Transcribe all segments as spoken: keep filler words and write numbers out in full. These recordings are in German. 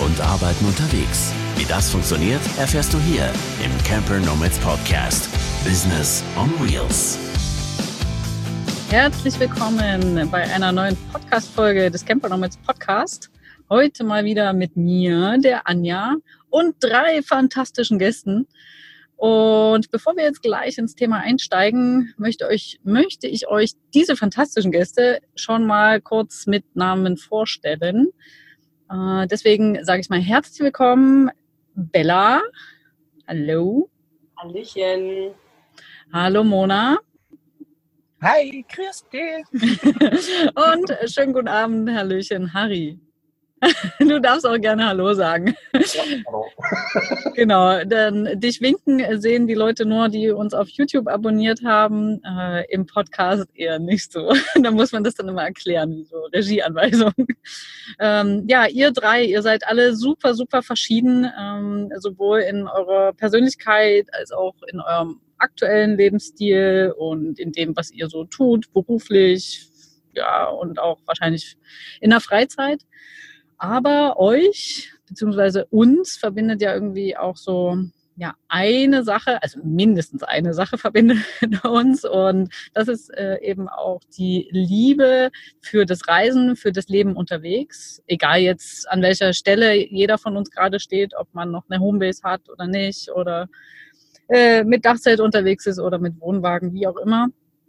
und Arbeiten unterwegs. Wie das funktioniert, erfährst du hier im Camper Nomads Podcast. Business on Wheels. Herzlich willkommen bei einer neuen Podcast-Folge des Camper Nomads Podcast. Heute mal wieder mit mir, der Anja, und drei fantastischen Gästen. Und bevor wir jetzt gleich ins Thema einsteigen, möchte, euch, möchte ich euch diese fantastischen Gäste schon mal kurz mit Namen vorstellen. Äh, deswegen sage ich mal herzlich willkommen, Bella. Hallo. Hallöchen. Hallo, Mona. Hi, grüß dich. Und schönen guten Abend, Hallöchen, Harry. Du darfst auch gerne Hallo sagen. Ja, hallo. Genau, denn dich winken sehen die Leute nur, die uns auf YouTube abonniert haben, äh, im Podcast eher nicht so. Da muss man das dann immer erklären, wie so Regieanweisung. Ähm, ja, ihr drei, ihr seid alle super, super verschieden, ähm, sowohl in eurer Persönlichkeit als auch in eurem aktuellen Lebensstil und in dem, was ihr so tut, beruflich, ja, und auch wahrscheinlich in der Freizeit. Aber euch, beziehungsweise uns, verbindet ja irgendwie auch so, ja, eine Sache, also mindestens eine Sache verbindet uns. Und das ist äh, eben auch die Liebe für das Reisen, für das Leben unterwegs. Egal jetzt, an welcher Stelle jeder von uns gerade steht, ob man noch eine Homebase hat oder nicht, oder äh, mit Dachzelt unterwegs ist oder mit Wohnwagen, wie auch immer.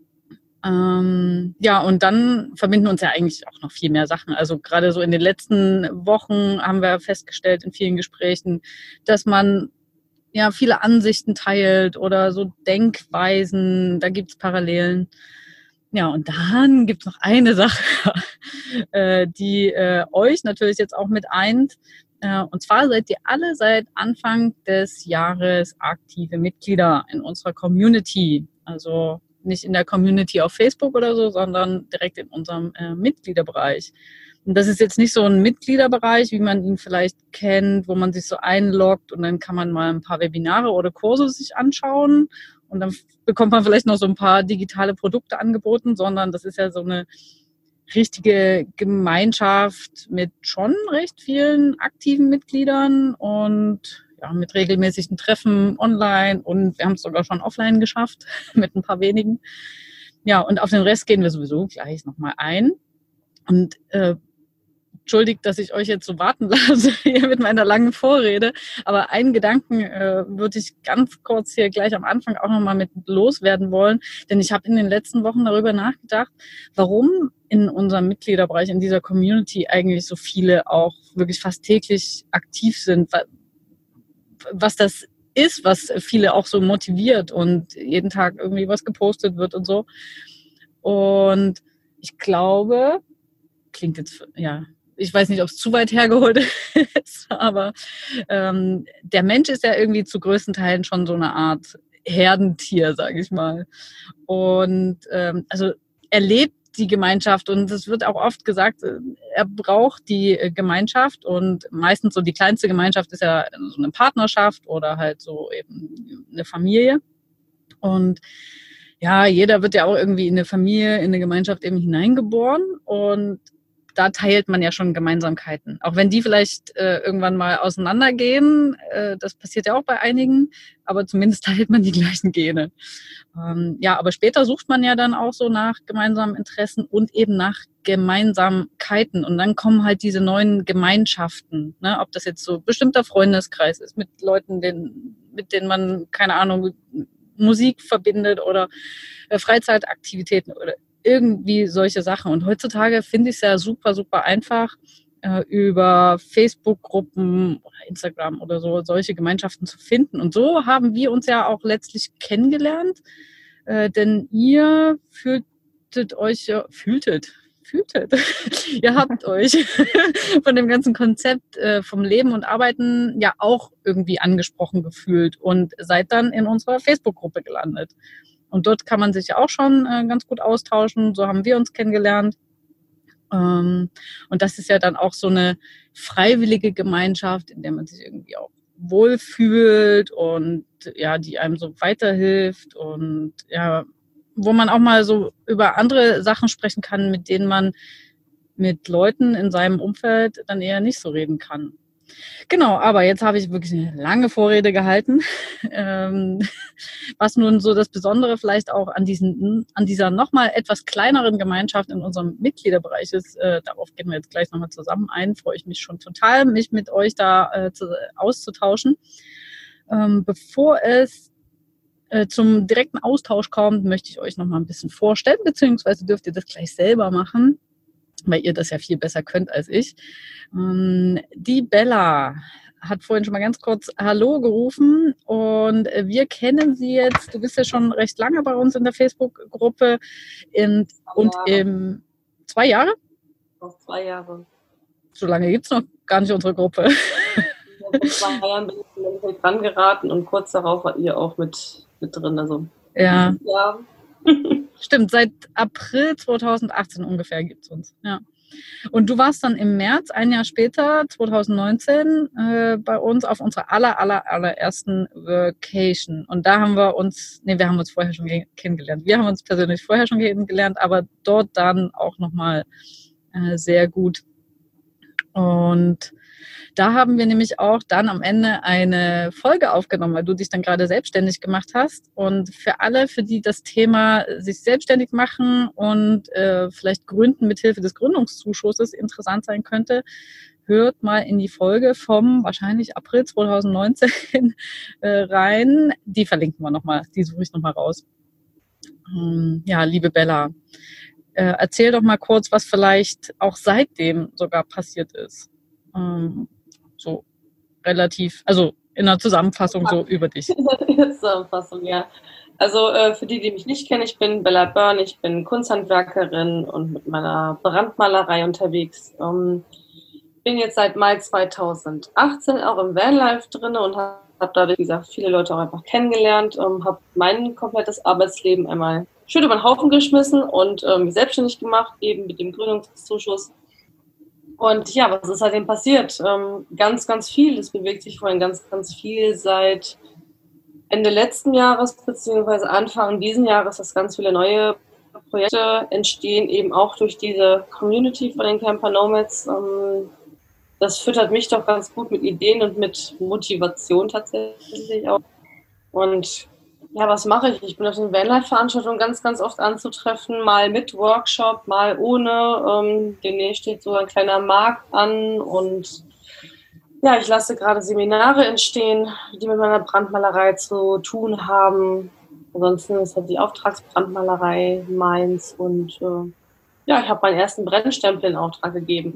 Ähm, ja, und dann verbinden uns ja eigentlich auch noch viel mehr Sachen. Also gerade so in den letzten Wochen haben wir festgestellt in vielen Gesprächen, dass man ja viele Ansichten teilt oder so Denkweisen, da gibt's Parallelen. Ja, und dann gibt's noch eine Sache, äh, die äh, euch natürlich jetzt auch mit eint. Äh, und zwar seid ihr alle seit Anfang des Jahres aktive Mitglieder in unserer Community. Also nicht in der Community auf Facebook oder so, sondern direkt in unserem äh, Mitgliederbereich. Und das ist jetzt nicht so ein Mitgliederbereich, wie man ihn vielleicht kennt, wo man sich so einloggt und dann kann man mal ein paar Webinare oder Kurse sich anschauen und dann bekommt man vielleicht noch so ein paar digitale Produkte angeboten, sondern das ist ja so eine richtige Gemeinschaft mit schon recht vielen aktiven Mitgliedern und ja, mit regelmäßigen Treffen online und wir haben es sogar schon offline geschafft mit ein paar wenigen. Ja, und auf den Rest gehen wir sowieso gleich nochmal ein. Und äh, entschuldigt, dass ich euch jetzt so warten lasse hier mit meiner langen Vorrede, aber einen Gedanken äh, würde ich ganz kurz hier gleich am Anfang auch nochmal mit loswerden wollen, denn ich habe in den letzten Wochen darüber nachgedacht, warum in unserem Mitgliederbereich, in dieser Community eigentlich so viele auch wirklich fast täglich aktiv sind, was das ist, was viele auch so motiviert und jeden Tag irgendwie was gepostet wird und so. Und ich glaube, klingt jetzt, ja, ich weiß nicht, ob es zu weit hergeholt ist, aber ähm, der Mensch ist ja irgendwie zu größten Teilen schon so eine Art Herdentier, sage ich mal. Und ähm, also er lebt die Gemeinschaft und es wird auch oft gesagt, er braucht die Gemeinschaft und meistens so die kleinste Gemeinschaft ist ja so eine Partnerschaft oder halt so eben eine Familie und ja, jeder wird ja auch irgendwie in eine Familie, in eine Gemeinschaft eben hineingeboren und da teilt man ja schon Gemeinsamkeiten. Auch wenn die vielleicht äh, irgendwann mal auseinandergehen, äh, das passiert ja auch bei einigen, aber zumindest teilt man die gleichen Gene. Ähm, ja, aber später sucht man ja dann auch so nach gemeinsamen Interessen und eben nach Gemeinsamkeiten. Und dann kommen halt diese neuen Gemeinschaften, ne? Ob das jetzt so bestimmter Freundeskreis ist mit Leuten, den, mit denen man, keine Ahnung, Musik verbindet oder äh, Freizeitaktivitäten oder irgendwie solche Sachen. Und heutzutage finde ich es ja super, super einfach, äh, über Facebook-Gruppen oder Instagram oder so solche Gemeinschaften zu finden. Und so haben wir uns ja auch letztlich kennengelernt, äh, denn ihr fühltet euch, ja, fühltet, fühltet, ihr habt euch von dem ganzen Konzept äh, vom Leben und Arbeiten ja auch irgendwie angesprochen gefühlt und seid dann in unserer Facebook-Gruppe gelandet. Und dort kann man sich ja auch schon äh, ganz gut austauschen. So haben wir uns kennengelernt. Ähm, und das ist ja dann auch so eine freiwillige Gemeinschaft, in der man sich irgendwie auch wohlfühlt und ja, die einem so weiterhilft und ja, wo man auch mal so über andere Sachen sprechen kann, mit denen man mit Leuten in seinem Umfeld dann eher nicht so reden kann. Genau, aber jetzt habe ich wirklich eine lange Vorrede gehalten. Ähm, was nun so das Besondere vielleicht auch an diesen, an dieser nochmal etwas kleineren Gemeinschaft in unserem Mitgliederbereich ist, äh, darauf gehen wir jetzt gleich nochmal zusammen ein, freue ich mich schon total, mich mit euch da äh, zu, auszutauschen. Ähm, bevor es äh, zum direkten Austausch kommt, möchte ich euch nochmal ein bisschen vorstellen, beziehungsweise dürft ihr das gleich selber machen, weil ihr das ja viel besser könnt als ich. Ähm, die Bella hat vorhin schon mal ganz kurz Hallo gerufen und wir kennen sie jetzt, du bist ja schon recht lange bei uns in der Facebook-Gruppe in, und im zwei Jahre? Noch zwei Jahre. So lange gibt es noch gar nicht unsere Gruppe. Vor zwei Jahren bin ich mit dran geraten und kurz darauf war ihr auch mit, mit drin. Also, ja. ja. Stimmt, seit April zweitausendachtzehn ungefähr gibt es uns. Ja. Und du warst dann im März, ein Jahr später, zweitausendneunzehn, äh, bei uns auf unserer aller, aller, allerersten Vacation. Und da haben wir uns, nee, wir haben uns vorher schon kennengelernt. Wir haben uns persönlich vorher schon kennengelernt, aber dort dann auch nochmal äh, sehr gut. Und da haben wir nämlich auch dann am Ende eine Folge aufgenommen, weil du dich dann gerade selbstständig gemacht hast. Und für alle, für die das Thema sich selbstständig machen und äh, vielleicht gründen mit Hilfe des Gründungszuschusses interessant sein könnte, hört mal in die Folge vom wahrscheinlich April zweitausendneunzehn äh, rein. Die verlinken wir nochmal, die suche ich nochmal raus. Ähm, ja, liebe Bella, äh, erzähl doch mal kurz, was vielleicht auch seitdem sogar passiert ist. Ähm, so relativ, also in einer Zusammenfassung so über dich. In der Zusammenfassung, ja. Also äh, für die, die mich nicht kennen, ich bin Bella Börn, ich bin Kunsthandwerkerin und mit meiner Brandmalerei unterwegs. Ähm, bin jetzt seit Mai zweitausendachtzehn auch im Vanlife drin und habe hab dadurch, wie gesagt, viele Leute auch einfach kennengelernt, ähm, habe mein komplettes Arbeitsleben einmal schön über den Haufen geschmissen und ähm, mich selbstständig gemacht, eben mit dem Gründungszuschuss. Und ja, was ist seitdem passiert? Ähm, ganz, ganz viel. Es bewegt sich vorhin ganz, ganz viel seit Ende letzten Jahres beziehungsweise Anfang diesen Jahres, dass ganz viele neue Projekte entstehen, eben auch durch diese Community von den Camper Nomads. Ähm, das füttert mich doch ganz gut mit Ideen und mit Motivation tatsächlich auch. Und ja, was mache ich? Ich bin auf den Vanlife-Veranstaltungen ganz, ganz oft anzutreffen, mal mit Workshop, mal ohne. Ähm, demnächst steht so ein kleiner Markt an und ja, ich lasse gerade Seminare entstehen, die mit meiner Brandmalerei zu tun haben. Ansonsten ist halt die Auftragsbrandmalerei meins und äh, ja, ich habe meinen ersten Brennstempel in Auftrag gegeben.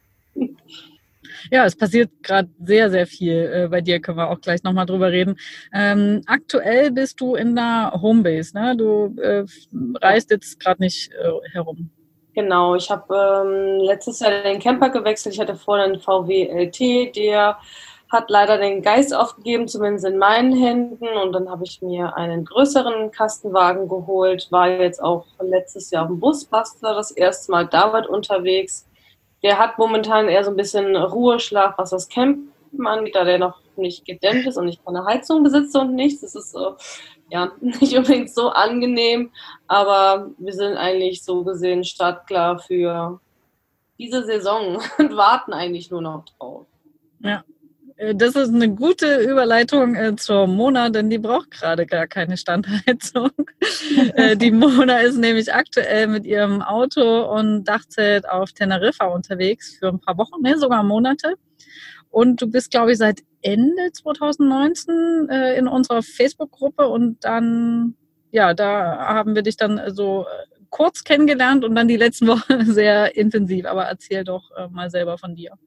Ja, es passiert gerade sehr, sehr viel. Äh, bei dir können wir auch gleich nochmal drüber reden. Ähm, aktuell bist du in der Homebase, ne? Du äh, reist jetzt gerade nicht äh, herum. Genau, ich habe ähm, letztes Jahr den Camper gewechselt. Ich hatte vorher einen V W L T, der hat leider den Geist aufgegeben, zumindest in meinen Händen. Und dann habe ich mir einen größeren Kastenwagen geholt, war jetzt auch letztes Jahr auf dem Busbuster das erste Mal damit unterwegs. Der hat momentan eher so ein bisschen Ruheschlaf, was das Campen angeht, da der noch nicht gedämmt ist und ich keine Heizung besitze und nichts. Das ist so, ja, nicht unbedingt so angenehm, aber wir sind eigentlich so gesehen startklar für diese Saison und warten eigentlich nur noch drauf. Ja. Das ist eine gute Überleitung äh, zur Mona, denn die braucht gerade gar keine Standheizung. äh, die Mona ist nämlich aktuell mit ihrem Auto und Dachzelt auf Teneriffa unterwegs für ein paar Wochen, ne, sogar Monate. Und du bist, glaube ich, seit Ende zweitausendneunzehn äh, in unserer Facebook-Gruppe und dann, ja, da haben wir dich dann so äh, kurz kennengelernt und dann die letzten Wochen sehr intensiv. Aber erzähl doch äh, mal selber von dir.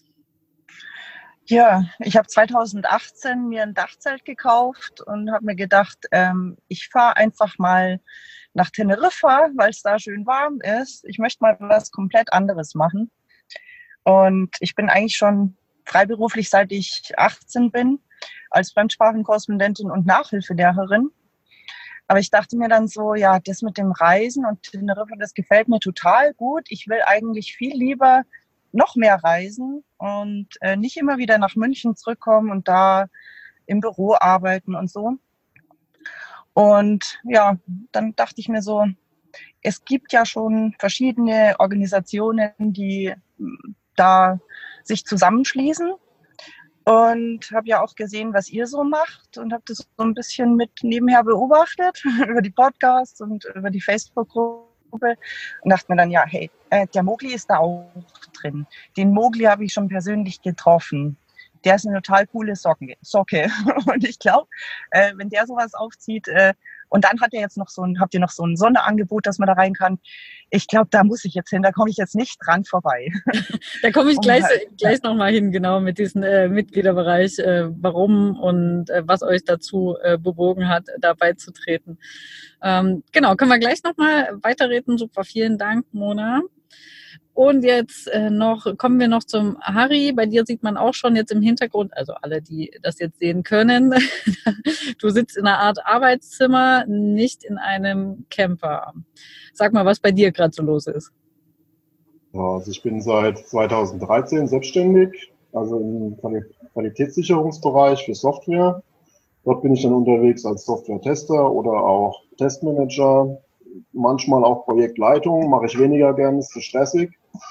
Ja, ich habe zweitausendachtzehn mir ein Dachzelt gekauft und habe mir gedacht, ähm, ich fahre einfach mal nach Teneriffa, weil es da schön warm ist. Ich möchte mal was komplett anderes machen. Und ich bin eigentlich schon freiberuflich, seit ich achtzehn bin, als Fremdsprachenkorrespondentin und Nachhilfelehrerin. Aber ich dachte mir dann so, ja, das mit dem Reisen und Teneriffa, das gefällt mir total gut. Ich will eigentlich viel lieber noch mehr reisen und äh, nicht immer wieder nach München zurückkommen und da im Büro arbeiten und so. Und ja, dann dachte ich mir so, es gibt ja schon verschiedene Organisationen, die da sich zusammenschließen. Und habe ja auch gesehen, was ihr so macht und habe das so ein bisschen mit nebenher beobachtet über die Podcasts und über die Facebook-Gruppe und dachte mir dann, ja, hey, äh, der Mogli ist da auch drin. Den Mogli habe ich schon persönlich getroffen. Der ist eine total coole Socke. Socke. Und ich glaube, äh, wenn der sowas aufzieht, äh, und dann hat er jetzt noch so ein, habt ihr noch so ein Sonderangebot, dass man da rein kann. Ich glaube, da muss ich jetzt hin, da komme ich jetzt nicht dran vorbei. Da komme ich gleich, halt, gleich nochmal hin, genau, mit diesem äh, Mitgliederbereich, äh, warum und äh, was euch dazu äh, bewogen hat, da beizutreten. Ähm, genau, können wir gleich nochmal weiterreden. Super, vielen Dank, Mona. Und jetzt äh, noch kommen wir noch zum Harry. Bei dir sieht man auch schon jetzt im Hintergrund, also alle, die das jetzt sehen können, du sitzt in einer Art Arbeitszimmer, nicht in einem Camper. Sag mal, was bei dir gerade so los ist. Ja, also ich bin seit zweitausenddreizehn selbstständig, also im Qualitätssicherungsbereich für Software. Dort bin ich dann unterwegs als Software-Tester oder auch Testmanager. Manchmal auch Projektleitung, mache ich weniger gern, ist zu stressig.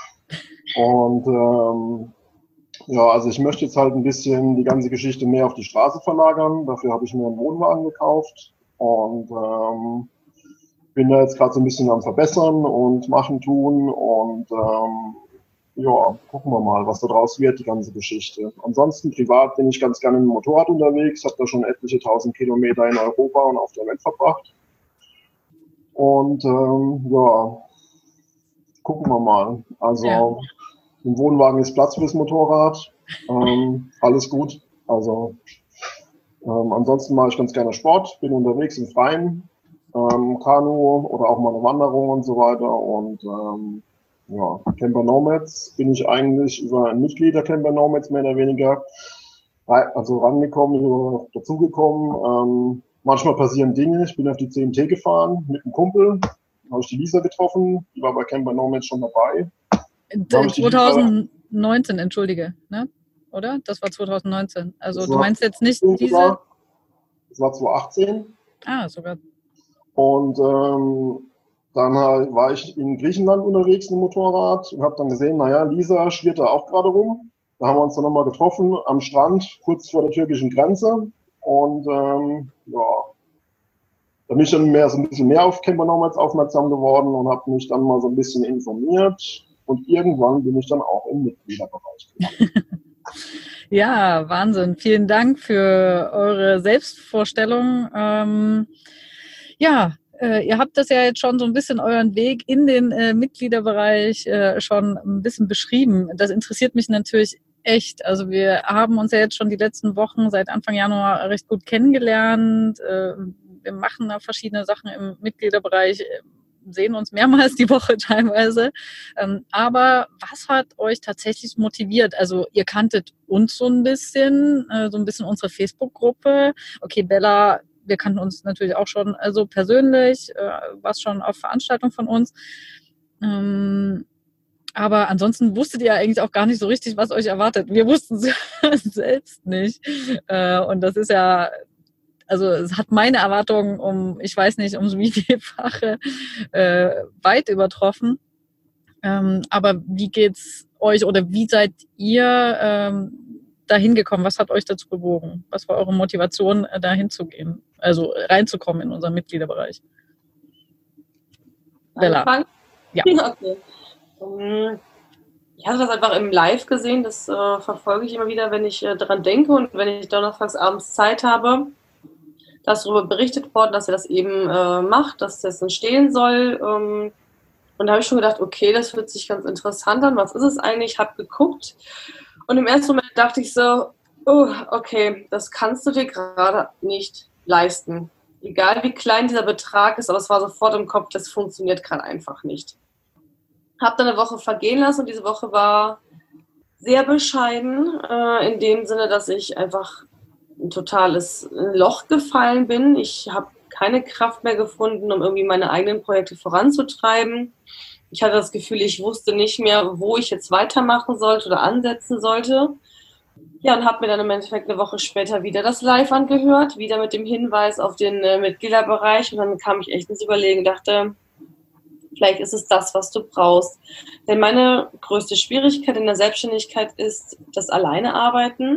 Und ähm, ja, also ich möchte jetzt halt ein bisschen die ganze Geschichte mehr auf die Straße verlagern. Dafür habe ich mir einen Wohnwagen gekauft und ähm, bin da jetzt gerade so ein bisschen am Verbessern und machen, tun und ähm, ja, gucken wir mal, was da draus wird, die ganze Geschichte. Ansonsten privat bin ich ganz gerne mit dem Motorrad unterwegs, habe da schon etliche tausend Kilometer in Europa und auf der Welt verbracht. Und ähm, ja, gucken wir mal. Also ja. Im Wohnwagen ist Platz fürs Motorrad. Ähm, alles gut. Also ähm, ansonsten mache ich ganz gerne Sport, bin unterwegs im Freien, ähm, Kanu oder auch mal eine Wanderung und so weiter. Und ähm, ja, Camper Nomads bin ich eigentlich über ein Mitglied der Camper Nomads mehr oder weniger also rangekommen, dazugekommen. Ähm, Manchmal passieren Dinge. Ich bin auf die C M T gefahren mit einem Kumpel. Da habe ich die Lisa getroffen. Die war bei Camper Nomads schon dabei. zweitausendneunzehn, entschuldige, ne? Oder? Das war zweitausendneunzehn. Also das du meinst jetzt nicht diese... Das war zweitausendachtzehn. Ah, sogar. Und ähm, dann war ich in Griechenland unterwegs mit dem Motorrad und habe dann gesehen, naja, Lisa schwirrt da auch gerade rum. Da haben wir uns dann nochmal getroffen am Strand, kurz vor der türkischen Grenze. Und ähm, ja, da bin ich dann mehr, so ein bisschen mehr auf Camper Nomads aufmerksam geworden und habe mich dann mal so ein bisschen informiert. Und irgendwann bin ich dann auch im Mitgliederbereich gelandet. Ja, Wahnsinn. Vielen Dank für eure Selbstvorstellung. Ähm, ja, äh, ihr habt das ja jetzt schon so ein bisschen euren Weg in den äh, Mitgliederbereich äh, schon ein bisschen beschrieben. Das interessiert mich natürlich echt. Also wir haben uns ja jetzt schon die letzten Wochen seit Anfang Januar recht gut kennengelernt. Wir machen da verschiedene Sachen im Mitgliederbereich, sehen uns mehrmals die Woche teilweise. Aber was hat euch tatsächlich motiviert? Also ihr kanntet uns so ein bisschen, so ein bisschen unsere Facebook-Gruppe. Okay, Bella, wir kannten uns natürlich auch schon also persönlich, warst schon auf Veranstaltungen von uns. Aber ansonsten wusstet ihr eigentlich auch gar nicht so richtig, was euch erwartet. Wir wussten es selbst nicht. Und das ist ja, also es hat meine Erwartungen um, ich weiß nicht, um wie vielfache äh, weit übertroffen. Ähm, aber wie geht's euch oder wie seid ihr ähm, dahin gekommen? Was hat euch dazu bewogen? Was war eure Motivation, dahin zu gehen? Also reinzukommen in unseren Mitgliederbereich? Bella. Ja. Okay. Ich hatte das einfach im Live gesehen, das äh, verfolge ich immer wieder, wenn ich äh, daran denke und wenn ich donnerstags abends Zeit habe. Da ist darüber berichtet worden, dass er das eben äh, macht, dass das entstehen soll. Ähm, und da habe ich schon gedacht, okay, das hört sich ganz interessant an. Was ist es eigentlich? Ich habe geguckt und im ersten Moment dachte ich so, oh, okay, das kannst du dir gerade nicht leisten. Egal wie klein dieser Betrag ist, aber es war sofort im Kopf, das funktioniert gerade einfach nicht. Habe dann eine Woche vergehen lassen und diese Woche war sehr bescheiden, äh, in dem Sinne, dass ich einfach ein totales Loch gefallen bin. Ich habe keine Kraft mehr gefunden, um irgendwie meine eigenen Projekte voranzutreiben. Ich hatte das Gefühl, ich wusste nicht mehr, wo ich jetzt weitermachen sollte oder ansetzen sollte. Ja, und habe mir dann im Endeffekt eine Woche später wieder das Live angehört, wieder mit dem Hinweis auf den äh, Mitgliederbereich. Und dann kam ich echt ins Überlegen und dachte, vielleicht ist es das, was du brauchst. Denn meine größte Schwierigkeit in der Selbstständigkeit ist das Alleine arbeiten.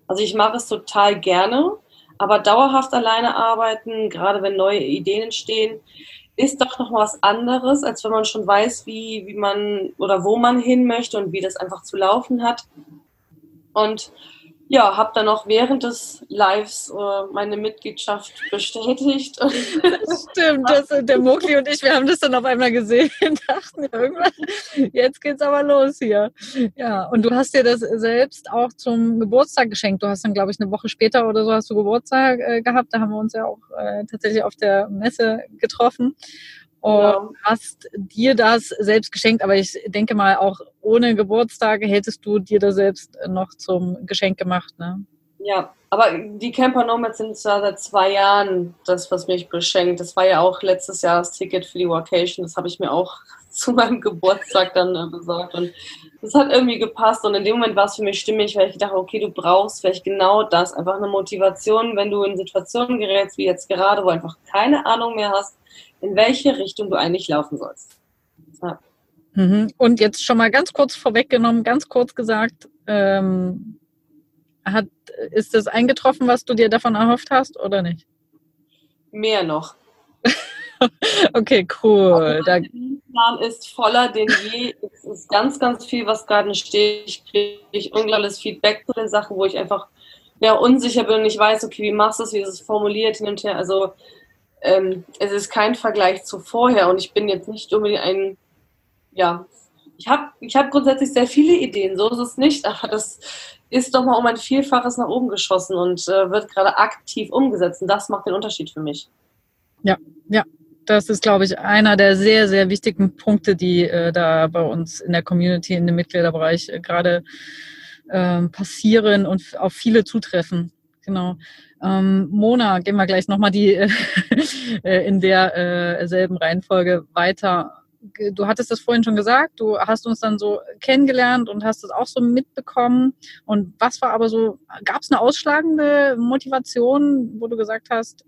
Also ich mache es total gerne, aber dauerhaft alleine arbeiten, gerade wenn neue Ideen entstehen, ist doch noch was anderes, als wenn man schon weiß, wie, wie man oder wo man hin möchte und wie das einfach zu laufen hat. Und ja, habe dann auch während des Lives äh, meine Mitgliedschaft bestätigt. Das stimmt, das, der Mokli und ich, wir haben das dann auf einmal gesehen und dachten, ja, irgendwann, jetzt geht's aber los hier. Ja, und du hast dir das selbst auch zum Geburtstag geschenkt. Du hast dann, glaube ich, eine Woche später oder so hast du Geburtstag äh, gehabt. Da haben wir uns ja auch äh, tatsächlich auf der Messe getroffen. Und ja. Hast dir das selbst geschenkt, aber ich denke mal, auch ohne Geburtstag hättest du dir das selbst noch zum Geschenk gemacht, ne? Ja, aber die Camper Nomads sind ja seit zwei Jahren das, was mich beschenkt. Das war ja auch letztes Jahr das Ticket für die Vacation. Das habe ich mir auch zu meinem Geburtstag dann äh, besorgt. Und das hat irgendwie gepasst. Und in dem Moment war es für mich stimmig, weil ich dachte, okay, du brauchst vielleicht genau das. Einfach eine Motivation, wenn du in Situationen gerätst, wie jetzt gerade, wo du einfach keine Ahnung mehr hast, in welche Richtung du eigentlich laufen sollst. Ja. Mhm. Und jetzt schon mal ganz kurz vorweggenommen, ganz kurz gesagt, ähm, hat, ist das eingetroffen, was du dir davon erhofft hast, oder nicht? Mehr noch. Okay, cool. Der Plan ist voller denn je. Es ist ganz, ganz viel, was gerade steht. Ich kriege unglaubliches Feedback zu den Sachen, wo ich einfach ja, unsicher bin und ich weiß, okay, wie machst du es, wie ist es formuliert, hin und her. Also ähm, es ist kein Vergleich zu vorher und ich bin jetzt nicht unbedingt ein, ja, ich habe ich hab grundsätzlich sehr viele Ideen, so ist es nicht, aber das ist doch mal um ein Vielfaches nach oben geschossen und äh, wird gerade aktiv umgesetzt und das macht den Unterschied für mich. Ja, ja. Das ist, glaube ich, einer der sehr, sehr wichtigen Punkte, die äh, da bei uns in der Community, in dem Mitgliederbereich äh, gerade äh, passieren und auf viele zutreffen. Genau. Ähm, Mona, gehen wir gleich nochmal die äh, in der äh, selben Reihenfolge weiter. Du hattest das vorhin schon gesagt, du hast uns dann so kennengelernt und hast das auch so mitbekommen. Und was war aber so, gab es eine ausschlagende Motivation, wo du gesagt hast,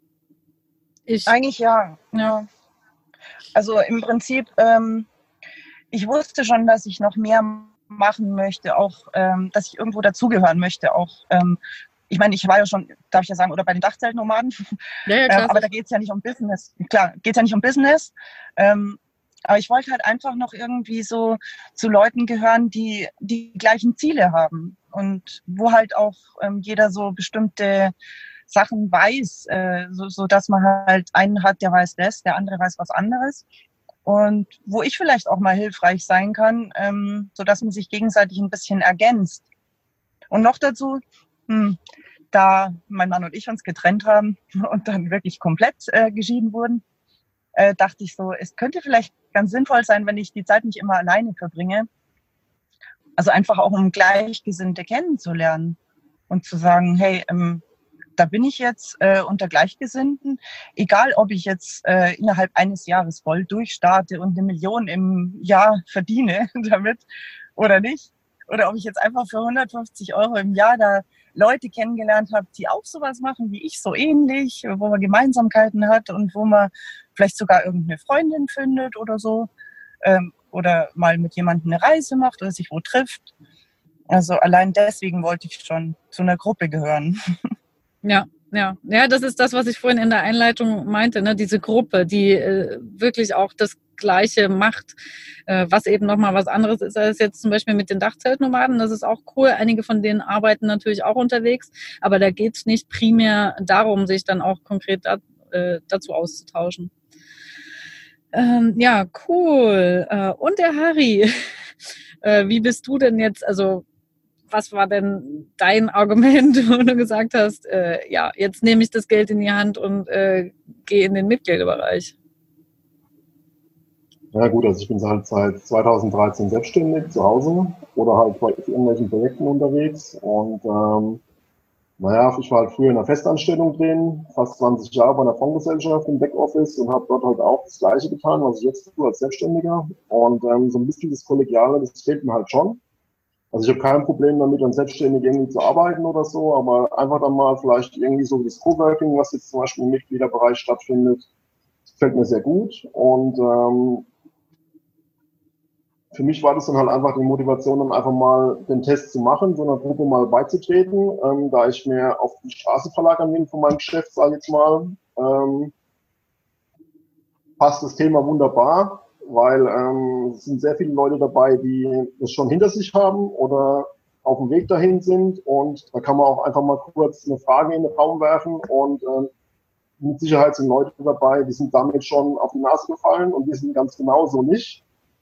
ich... Eigentlich ja, ja. Also im Prinzip, ähm, ich wusste schon, dass ich noch mehr machen möchte, auch, ähm, dass ich irgendwo dazugehören möchte, auch, ähm, ich meine, ich war ja schon, darf ich ja sagen, oder bei den Dachzeltnomaden, ja, ja, klar, ähm, aber da geht es ja nicht um Business, klar, geht es ja nicht um Business, ähm, aber ich wollte halt einfach noch irgendwie so zu Leuten gehören, die die gleichen Ziele haben und wo halt auch ähm, jeder so bestimmte Sachen weiß, äh, so, so dass man halt einen hat, der weiß das, der andere weiß was anderes. Und wo ich vielleicht auch mal hilfreich sein kann, ähm, so dass man sich gegenseitig ein bisschen ergänzt. Und noch dazu, hm, da mein Mann und ich uns getrennt haben und dann wirklich komplett äh, geschieden wurden, äh, dachte ich so, es könnte vielleicht ganz sinnvoll sein, wenn ich die Zeit nicht immer alleine verbringe. Also einfach auch, um Gleichgesinnte kennenzulernen und zu sagen, hey, ähm, da bin ich jetzt äh, unter Gleichgesinnten, egal ob ich jetzt äh, innerhalb eines Jahres voll durchstarte und eine Million im Jahr verdiene damit oder nicht, oder ob ich jetzt einfach für hundertfünfzig Euro im Jahr da Leute kennengelernt habe, die auch sowas machen wie ich, so ähnlich, wo man Gemeinsamkeiten hat und wo man vielleicht sogar irgendeine Freundin findet oder so, ähm, oder mal mit jemandem eine Reise macht oder sich wo trifft. Also allein deswegen wollte ich schon zu einer Gruppe gehören. Ja, ja, ja, das ist das, was ich vorhin in der Einleitung meinte, ne? Diese Gruppe, die äh, wirklich auch das Gleiche macht, äh, was eben nochmal was anderes ist als jetzt zum Beispiel mit den Dachzeltnomaden. Das ist auch cool. Einige von denen arbeiten natürlich auch unterwegs, aber da geht es nicht primär darum, sich dann auch konkret da, äh, dazu auszutauschen. Ähm, ja, cool. Äh, und der Harry, äh, wie bist du denn jetzt, also was war denn dein Argument, wo du gesagt hast, äh, ja, jetzt nehme ich das Geld in die Hand und äh, gehe in den Mitgliederbereich? Ja gut, also ich bin halt seit zweitausenddreizehn selbstständig zu Hause oder halt bei irgendwelchen Projekten unterwegs und ähm, naja, ich war halt früher in einer Festanstellung drin, fast zwanzig Jahre bei einer Fondsgesellschaft im Backoffice und habe dort halt auch das Gleiche getan, was ich jetzt tue als Selbstständiger und ähm, so ein bisschen das Kollegiale, das fehlt mir halt schon. Also ich habe kein Problem damit, dann selbstständig irgendwie zu arbeiten oder so, aber einfach dann mal vielleicht irgendwie so das Coworking, was jetzt zum Beispiel im Mitgliederbereich stattfindet, gefällt mir sehr gut. Und ähm, für mich war das dann halt einfach die Motivation, dann einfach mal den Test zu machen, so einer Gruppe mal beizutreten, ähm, da ich mehr auf die Straße verlagern bin von meinem Geschäft, sage ich jetzt mal. Ähm, passt das Thema wunderbar, weil ähm, es sind sehr viele Leute dabei, die das schon hinter sich haben oder auf dem Weg dahin sind, und da kann man auch einfach mal kurz eine Frage in den Raum werfen, und ähm, mit Sicherheit sind Leute dabei, die sind damit schon auf die Nase gefallen und die sind ganz genauso nicht.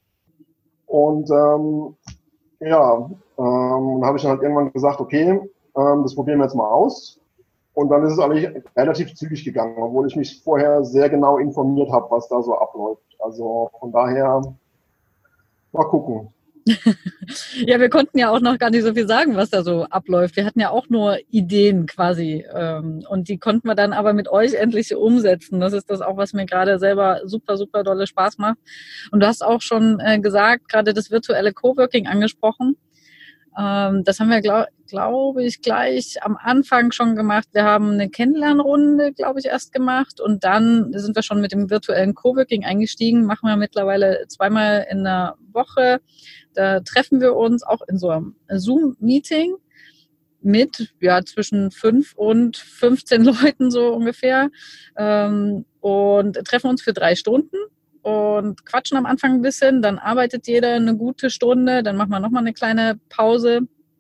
Und ähm, ja, ähm, dann habe ich dann halt irgendwann gesagt, okay, ähm, das probieren wir jetzt mal aus. Und dann ist es eigentlich relativ zügig gegangen, obwohl ich mich vorher sehr genau informiert habe, was da so abläuft. Also von daher, mal gucken. Ja, wir konnten ja auch noch gar nicht so viel sagen, was da so abläuft. Wir hatten ja auch nur Ideen quasi, ähm, und die konnten wir dann aber mit euch endlich umsetzen. Das ist das auch, was mir gerade selber super, super dolle Spaß macht. Und du hast auch schon äh, gesagt, gerade das virtuelle Coworking angesprochen. Ähm, das haben wir, glaube glaub ich, gleich am Anfang schon gemacht. Wir haben eine Kennenlernrunde, glaube ich, erst gemacht, und dann sind wir schon mit dem virtuellen Coworking eingestiegen. Machen wir mittlerweile zweimal in der Woche. Da treffen wir uns auch in so einem Zoom-Meeting mit ja zwischen fünf und fünfzehn Leuten so ungefähr, ähm, und treffen uns für drei Stunden. Und quatschen am Anfang ein bisschen, dann arbeitet jeder eine gute Stunde, dann machen wir nochmal eine kleine Pause,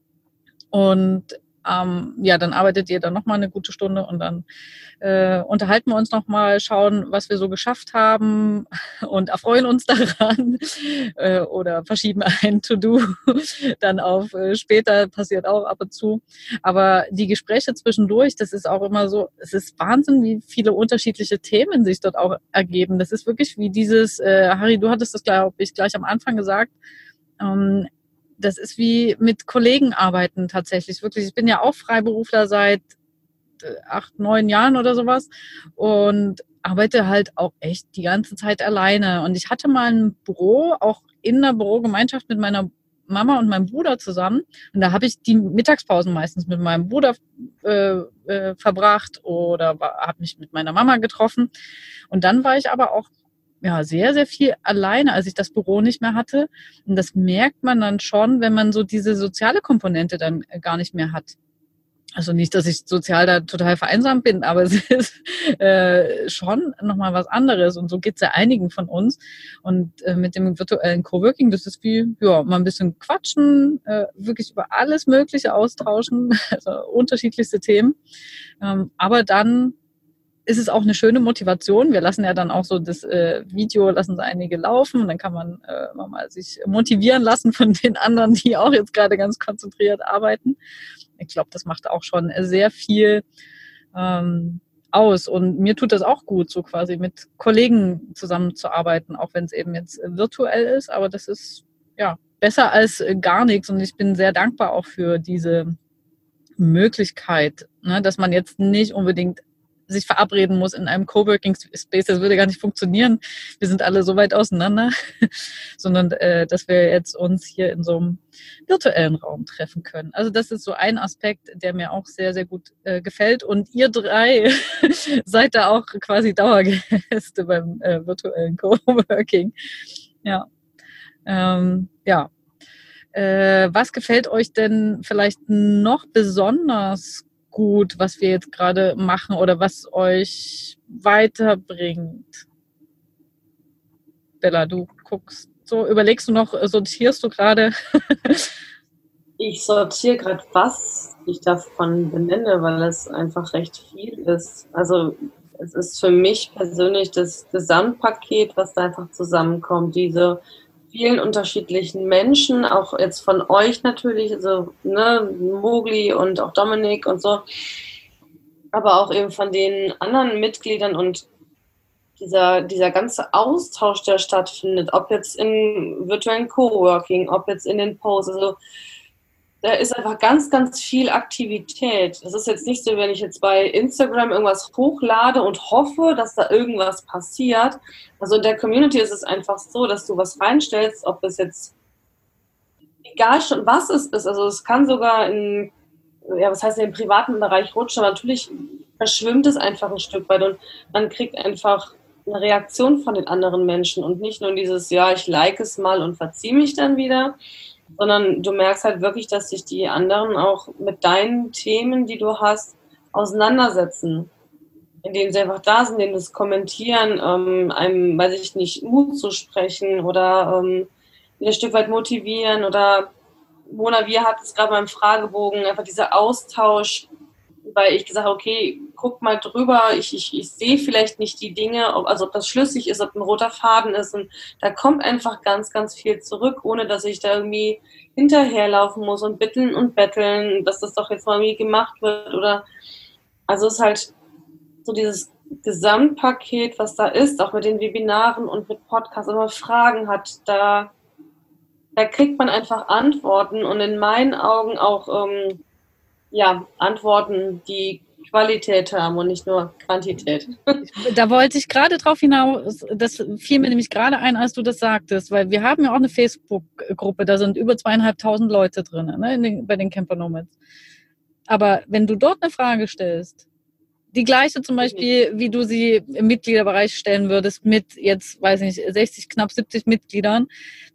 und ähm, ja, dann arbeitet jeder nochmal eine gute Stunde, und dann äh, unterhalten wir uns nochmal, schauen, was wir so geschafft haben, und erfreuen uns daran äh, oder verschieben ein To-Do dann auf äh, später, passiert auch ab und zu. Aber die Gespräche zwischendurch, das ist auch immer so, es ist Wahnsinn, wie viele unterschiedliche Themen sich dort auch ergeben. Das ist wirklich wie dieses, äh, Harry, du hattest das, glaube ich, gleich am Anfang gesagt, ähm, das ist wie mit Kollegen arbeiten tatsächlich. Wirklich, ich bin ja auch Freiberufler seit acht, neun Jahren oder sowas und arbeite halt auch echt die ganze Zeit alleine. Und ich hatte mal ein Büro, auch in der Bürogemeinschaft mit meiner Mama und meinem Bruder zusammen. Und da habe ich die Mittagspausen meistens mit meinem Bruder äh, äh, verbracht oder habe mich mit meiner Mama getroffen. Und dann war ich aber auch ja, sehr, sehr viel alleine, als ich das Büro nicht mehr hatte. Und das merkt man dann schon, wenn man so diese soziale Komponente dann gar nicht mehr hat. Also nicht, dass ich sozial da total vereinsamt bin, aber es ist äh, schon nochmal was anderes. Und so geht's ja einigen von uns. Und äh, mit dem virtuellen Coworking, das ist wie, ja, mal ein bisschen quatschen, äh, wirklich über alles Mögliche austauschen, also unterschiedlichste Themen. Ähm, aber dann ist es auch eine schöne Motivation. Wir lassen ja dann auch so das äh, Video, lassen so einige laufen, und dann kann man äh, mal sich motivieren lassen von den anderen, die auch jetzt gerade ganz konzentriert arbeiten. Ich glaube, das macht auch schon sehr viel ähm, aus, und mir tut das auch gut, so quasi mit Kollegen zusammenzuarbeiten, auch wenn es eben jetzt virtuell ist, aber das ist ja besser als gar nichts, und ich bin sehr dankbar auch für diese Möglichkeit, ne, dass man jetzt nicht unbedingt sich verabreden muss in einem Coworking Space, das würde gar nicht funktionieren. Wir sind alle so weit auseinander, sondern äh, dass wir jetzt uns hier in so einem virtuellen Raum treffen können. Also das ist so ein Aspekt, der mir auch sehr, sehr gut äh, gefällt. Und ihr drei seid da auch quasi Dauergäste beim äh, virtuellen Coworking. Ja, ähm, ja. Äh, was gefällt euch denn vielleicht noch besonders gut, was wir jetzt gerade machen oder was euch weiterbringt? Bella, du guckst so, überlegst du noch, sortierst du gerade? Ich sortiere gerade, was ich davon benenne, weil es einfach recht viel ist. Also es ist für mich persönlich das Gesamtpaket, was da einfach zusammenkommt, diese vielen unterschiedlichen Menschen, auch jetzt von euch natürlich, also ne, Mogli und auch Dominik und so, aber auch eben von den anderen Mitgliedern und dieser, dieser ganze Austausch, der stattfindet, ob jetzt in virtuellen Coworking, ob jetzt in den Posts, also da ist einfach ganz, ganz viel Aktivität. Das ist jetzt nicht so, wenn ich jetzt bei Instagram irgendwas hochlade und hoffe, dass da irgendwas passiert. Also in der Community ist es einfach so, dass du was reinstellst, ob es jetzt, egal schon was es ist, also es kann sogar in, ja, was heißt in den privaten Bereich rutschen, aber natürlich verschwimmt es einfach ein Stück weit und man kriegt einfach eine Reaktion von den anderen Menschen und nicht nur dieses, ja, ich like es mal und verziehe mich dann wieder, sondern du merkst halt wirklich, dass sich die anderen auch mit deinen Themen, die du hast, auseinandersetzen, indem sie einfach da sind, indem das kommentieren, ähm, einem, weiß ich nicht, Mut zu sprechen oder ähm, ein Stück weit motivieren oder Mona, wir hatten es gerade beim Fragebogen, einfach dieser Austausch, weil ich gesagt habe, okay, guck mal drüber, ich, ich, ich sehe vielleicht nicht die Dinge, ob, also ob das schlüssig ist, ob ein roter Faden ist und da kommt einfach ganz, ganz viel zurück, ohne dass ich da irgendwie hinterherlaufen muss und bitteln und betteln, dass das doch jetzt mal irgendwie gemacht wird oder, also es ist halt so dieses Gesamtpaket, was da ist, auch mit den Webinaren und mit Podcasts, wenn man Fragen hat, da, da kriegt man einfach Antworten und in meinen Augen auch, ähm, ja, Antworten, die Qualität haben und nicht nur Quantität. Da wollte ich gerade drauf hinaus, das fiel mir nämlich gerade ein, als du das sagtest, weil wir haben ja auch eine Facebook-Gruppe, da sind über zweieinhalbtausend Leute drin, ne, in den, bei den Camper Nomads. Aber wenn du dort eine Frage stellst, die gleiche zum Beispiel, wie du sie im Mitgliederbereich stellen würdest, mit jetzt, weiß ich nicht, sechzig, knapp siebzig Mitgliedern,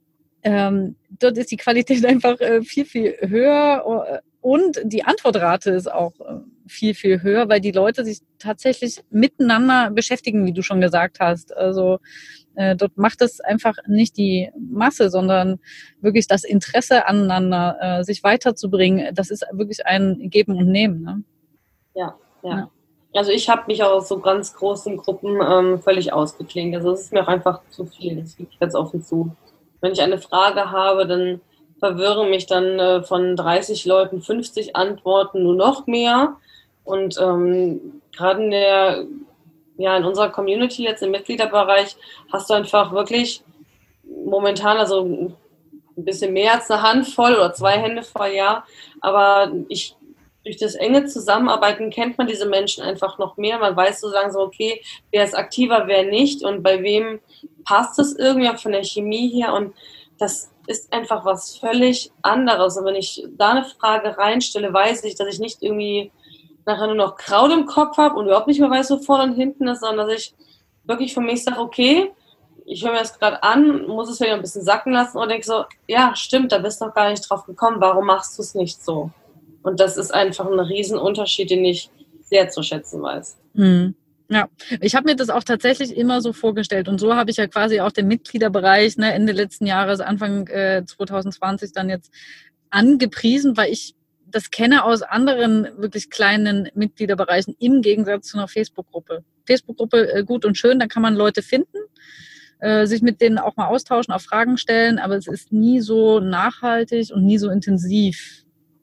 ähm, dort ist die Qualität einfach äh, viel, viel höher und die Antwortrate ist auch äh, viel, viel höher, weil die Leute sich tatsächlich miteinander beschäftigen, wie du schon gesagt hast. Also äh, dort macht es einfach nicht die Masse, sondern wirklich das Interesse aneinander, äh, sich weiterzubringen. Das ist wirklich ein Geben und Nehmen. Ne? Ja, ja, ja. Also ich habe mich auch aus so ganz großen Gruppen ähm, völlig ausgeklingt. Also es ist mir auch einfach zu viel, das gebe ich ganz offen zu. Wenn ich eine Frage habe, dann verwirren mich dann äh, von dreißig Leuten fünfzig Antworten nur noch mehr. Und ähm, gerade in der, ja, in unserer Community jetzt im Mitgliederbereich hast du einfach wirklich momentan, also ein bisschen mehr als eine Handvoll oder zwei Hände voll, ja. Aber ich, durch das enge Zusammenarbeiten kennt man diese Menschen einfach noch mehr. Man weiß sozusagen so, okay, wer ist aktiver, wer nicht und bei wem passt es irgendwie auch von der Chemie her und das ist einfach was völlig anderes. Und wenn ich da eine Frage reinstelle, weiß ich, dass ich nicht irgendwie nachher nur noch Kraut im Kopf habe und überhaupt nicht mehr weiß, wo vorne und hinten ist, sondern dass ich wirklich für mich sage, okay, ich höre mir das gerade an, muss es wieder ein bisschen sacken lassen und denke so, ja, stimmt, da bist du noch gar nicht drauf gekommen, warum machst du es nicht so? Und das ist einfach ein Riesenunterschied, den ich sehr zu schätzen weiß. Mhm. Ja, ich habe mir das auch tatsächlich immer so vorgestellt und so habe ich ja quasi auch den Mitgliederbereich ne, Ende letzten Jahres, Anfang äh, zwanzig zwanzig dann jetzt angepriesen, weil ich das kenne aus anderen wirklich kleinen Mitgliederbereichen im Gegensatz zu einer Facebook-Gruppe. Facebook-Gruppe äh, gut und schön, da kann man Leute finden, äh, sich mit denen auch mal austauschen, auch Fragen stellen, aber es ist nie so nachhaltig und nie so intensiv,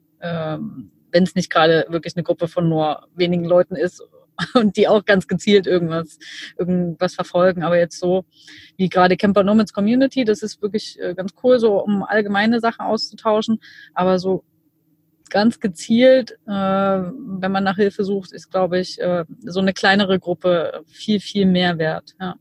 ähm, wenn es nicht gerade wirklich eine Gruppe von nur wenigen Leuten ist und die auch ganz gezielt irgendwas, irgendwas verfolgen. Aber jetzt so wie gerade Camper Nomads Community, das ist wirklich ganz cool, so um allgemeine Sachen auszutauschen. Aber so ganz gezielt, äh, wenn man nach Hilfe sucht, ist, glaube ich, äh, so eine kleinere Gruppe viel, viel mehr wert. Ja,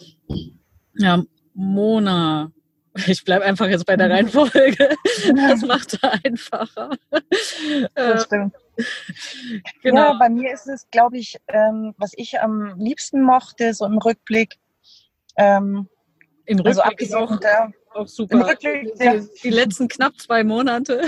ja Mona. Ich bleibe einfach jetzt bei der Reihenfolge. Das macht es einfacher. Das stimmt. Genau. Ja, bei mir ist es, glaube ich, ähm, was ich am liebsten mochte, so im Rückblick. Ähm, Im Rückblick also abgesehen auch, der, auch super. Im Rückblick, die, ja. die letzten knapp zwei Monate.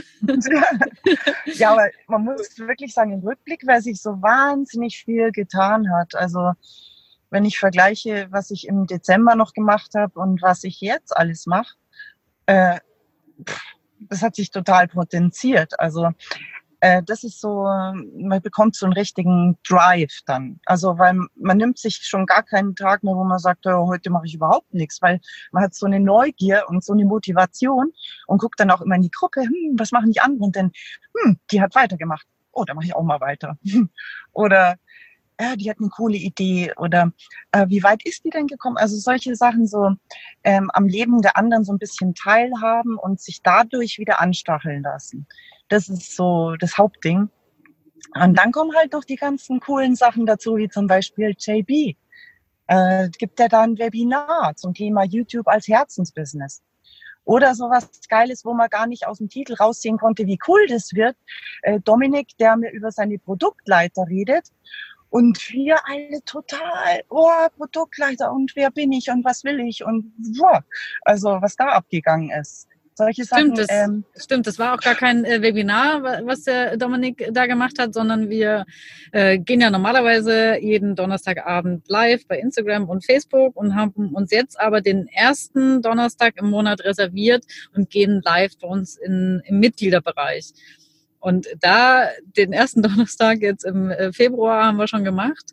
Ja, aber man muss wirklich sagen, im Rückblick, weil sich so wahnsinnig viel getan hat. Also wenn ich vergleiche, was ich im Dezember noch gemacht habe und was ich jetzt alles mache, äh, das hat sich total potenziert. Also äh, das ist so, man bekommt so einen richtigen Drive dann. Also weil man nimmt sich schon gar keinen Tag mehr, wo man sagt, oh, heute mache ich überhaupt nichts, weil man hat so eine Neugier und so eine Motivation und guckt dann auch immer in die Gruppe, hm, was machen die anderen denn? Hm, die hat weitergemacht. Oh, da mache ich auch mal weiter. Oder ja, die hat eine coole Idee oder äh, wie weit ist die denn gekommen? Also solche Sachen so ähm, am Leben der anderen so ein bisschen teilhaben und sich dadurch wieder anstacheln lassen. Das ist so das Hauptding. Und dann kommen halt noch die ganzen coolen Sachen dazu, wie zum Beispiel J B. Äh, gibt ja da ein Webinar zum Thema YouTube als Herzensbusiness. Oder sowas Geiles, wo man gar nicht aus dem Titel raussehen konnte, wie cool das wird. Äh, Dominik, der mir über seine Produktleiter redet Und wir alle total, oh, Produktleiter und wer bin ich und was will ich und boah, also was da abgegangen ist. Solche Stimmt, Sachen. das, Ähm, stimmt, das war auch gar kein äh, Webinar, was der Dominik da gemacht hat, sondern wir äh, gehen ja normalerweise jeden Donnerstagabend live bei Instagram und Facebook und haben uns jetzt aber den ersten Donnerstag im Monat reserviert und gehen live bei uns in, im Mitgliederbereich. Und da den ersten Donnerstag jetzt im Februar haben wir schon gemacht.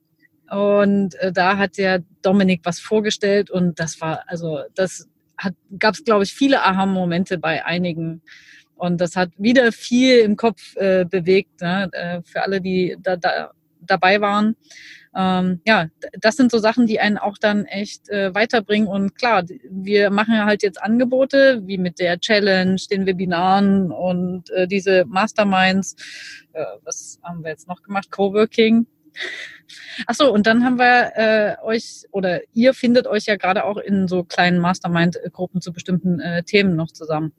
Und äh, da hat der Dominik was vorgestellt und das war, also das gab es, glaube ich, viele Aha-Momente bei einigen. Und das hat wieder viel im Kopf äh, bewegt, ne? äh, für alle, die da, da dabei waren. Ähm, ja, das sind so Sachen, die einen auch dann echt äh, weiterbringen. Und klar, wir machen ja halt jetzt Angebote, wie mit der Challenge, den Webinaren und äh, diese Masterminds. Äh, was haben wir jetzt noch gemacht? Coworking. Ach so, und dann haben wir äh, euch, oder ihr findet euch ja gerade auch in so kleinen Mastermind-Gruppen zu bestimmten äh, Themen noch zusammen.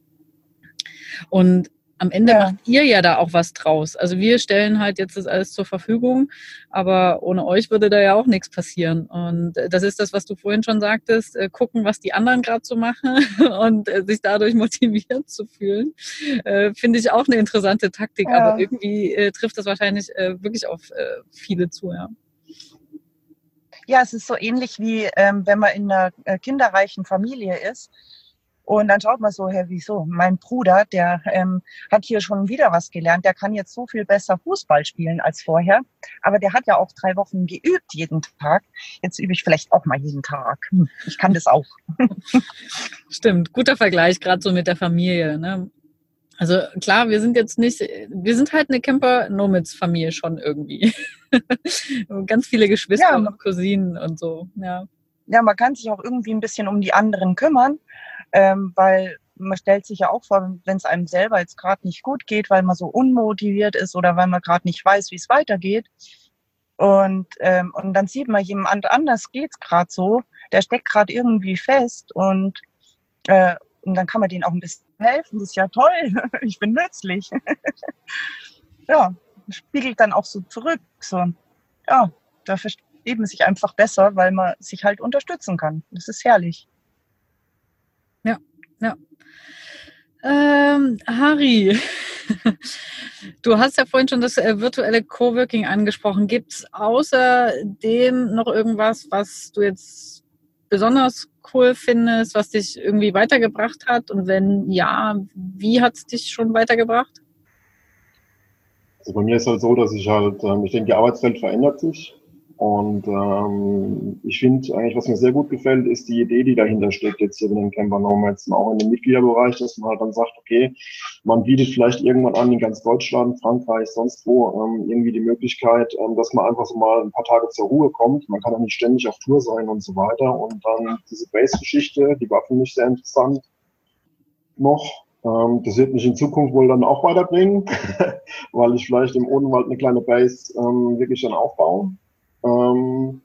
Und am Ende Ja. macht ihr ja da auch was draus. Also wir stellen halt jetzt das alles zur Verfügung, aber ohne euch würde da ja auch nichts passieren. Und das ist das, was du vorhin schon sagtest, äh, gucken, was die anderen gerade so machen und äh, sich dadurch motiviert zu fühlen, äh, finde ich auch eine interessante Taktik. Ja. Aber irgendwie äh, trifft das wahrscheinlich äh, wirklich auf äh, viele zu, ja. Ja, es ist so ähnlich wie, ähm, wenn man in einer äh, kinderreichen Familie ist. Und dann schaut man so, hey, wieso? Mein Bruder, der ähm, hat hier schon wieder was gelernt. Der kann jetzt so viel besser Fußball spielen als vorher. Aber der hat ja auch drei Wochen geübt jeden Tag. Jetzt übe ich vielleicht auch mal jeden Tag. Hm, ich kann das auch. Stimmt, guter Vergleich, gerade so mit der Familie, ne? Also klar, wir sind jetzt nicht, wir sind halt eine Camper-Nomads-Familie schon irgendwie. Ganz viele Geschwister Ja. und Cousinen und so, ja. Ja, man kann sich auch irgendwie ein bisschen um die anderen kümmern, ähm, weil man stellt sich ja auch vor, wenn es einem selber jetzt gerade nicht gut geht, weil man so unmotiviert ist oder weil man gerade nicht weiß, wie es weitergeht. Und, ähm, und dann sieht man, jemand anders geht's gerade so, der steckt gerade irgendwie fest und, äh, und dann kann man denen auch ein bisschen helfen. Das ist ja toll, ich bin nützlich. Ja, spiegelt dann auch so zurück. So, ja, da versteht man sich einfach besser, weil man sich halt unterstützen kann. Das ist herrlich. Ja, ja. Ähm, Harry, du hast ja vorhin schon das äh, virtuelle Coworking angesprochen. Gibt es außerdem noch irgendwas, was du jetzt besonders cool findest, was dich irgendwie weitergebracht hat? Und wenn ja, wie hat es dich schon weitergebracht? Also bei mir ist halt so, dass ich halt, ähm, ich denke, die Arbeitswelt verändert sich. Und ähm, ich finde eigentlich, was mir sehr gut gefällt, ist die Idee, die dahinter steckt, jetzt hier in den Camper Nomads und auch in dem Mitgliederbereich, dass man halt dann sagt, okay, man bietet vielleicht irgendwann an in ganz Deutschland, Frankreich, sonst wo, ähm, irgendwie die Möglichkeit, ähm, dass man einfach so mal ein paar Tage zur Ruhe kommt. Man kann ja nicht ständig auf Tour sein und so weiter. Und dann diese Base-Geschichte, die war für mich sehr interessant noch. Ähm, das wird mich in Zukunft wohl dann auch weiterbringen, weil ich vielleicht im Odenwald eine kleine Base ähm, wirklich dann aufbaue. Ähm,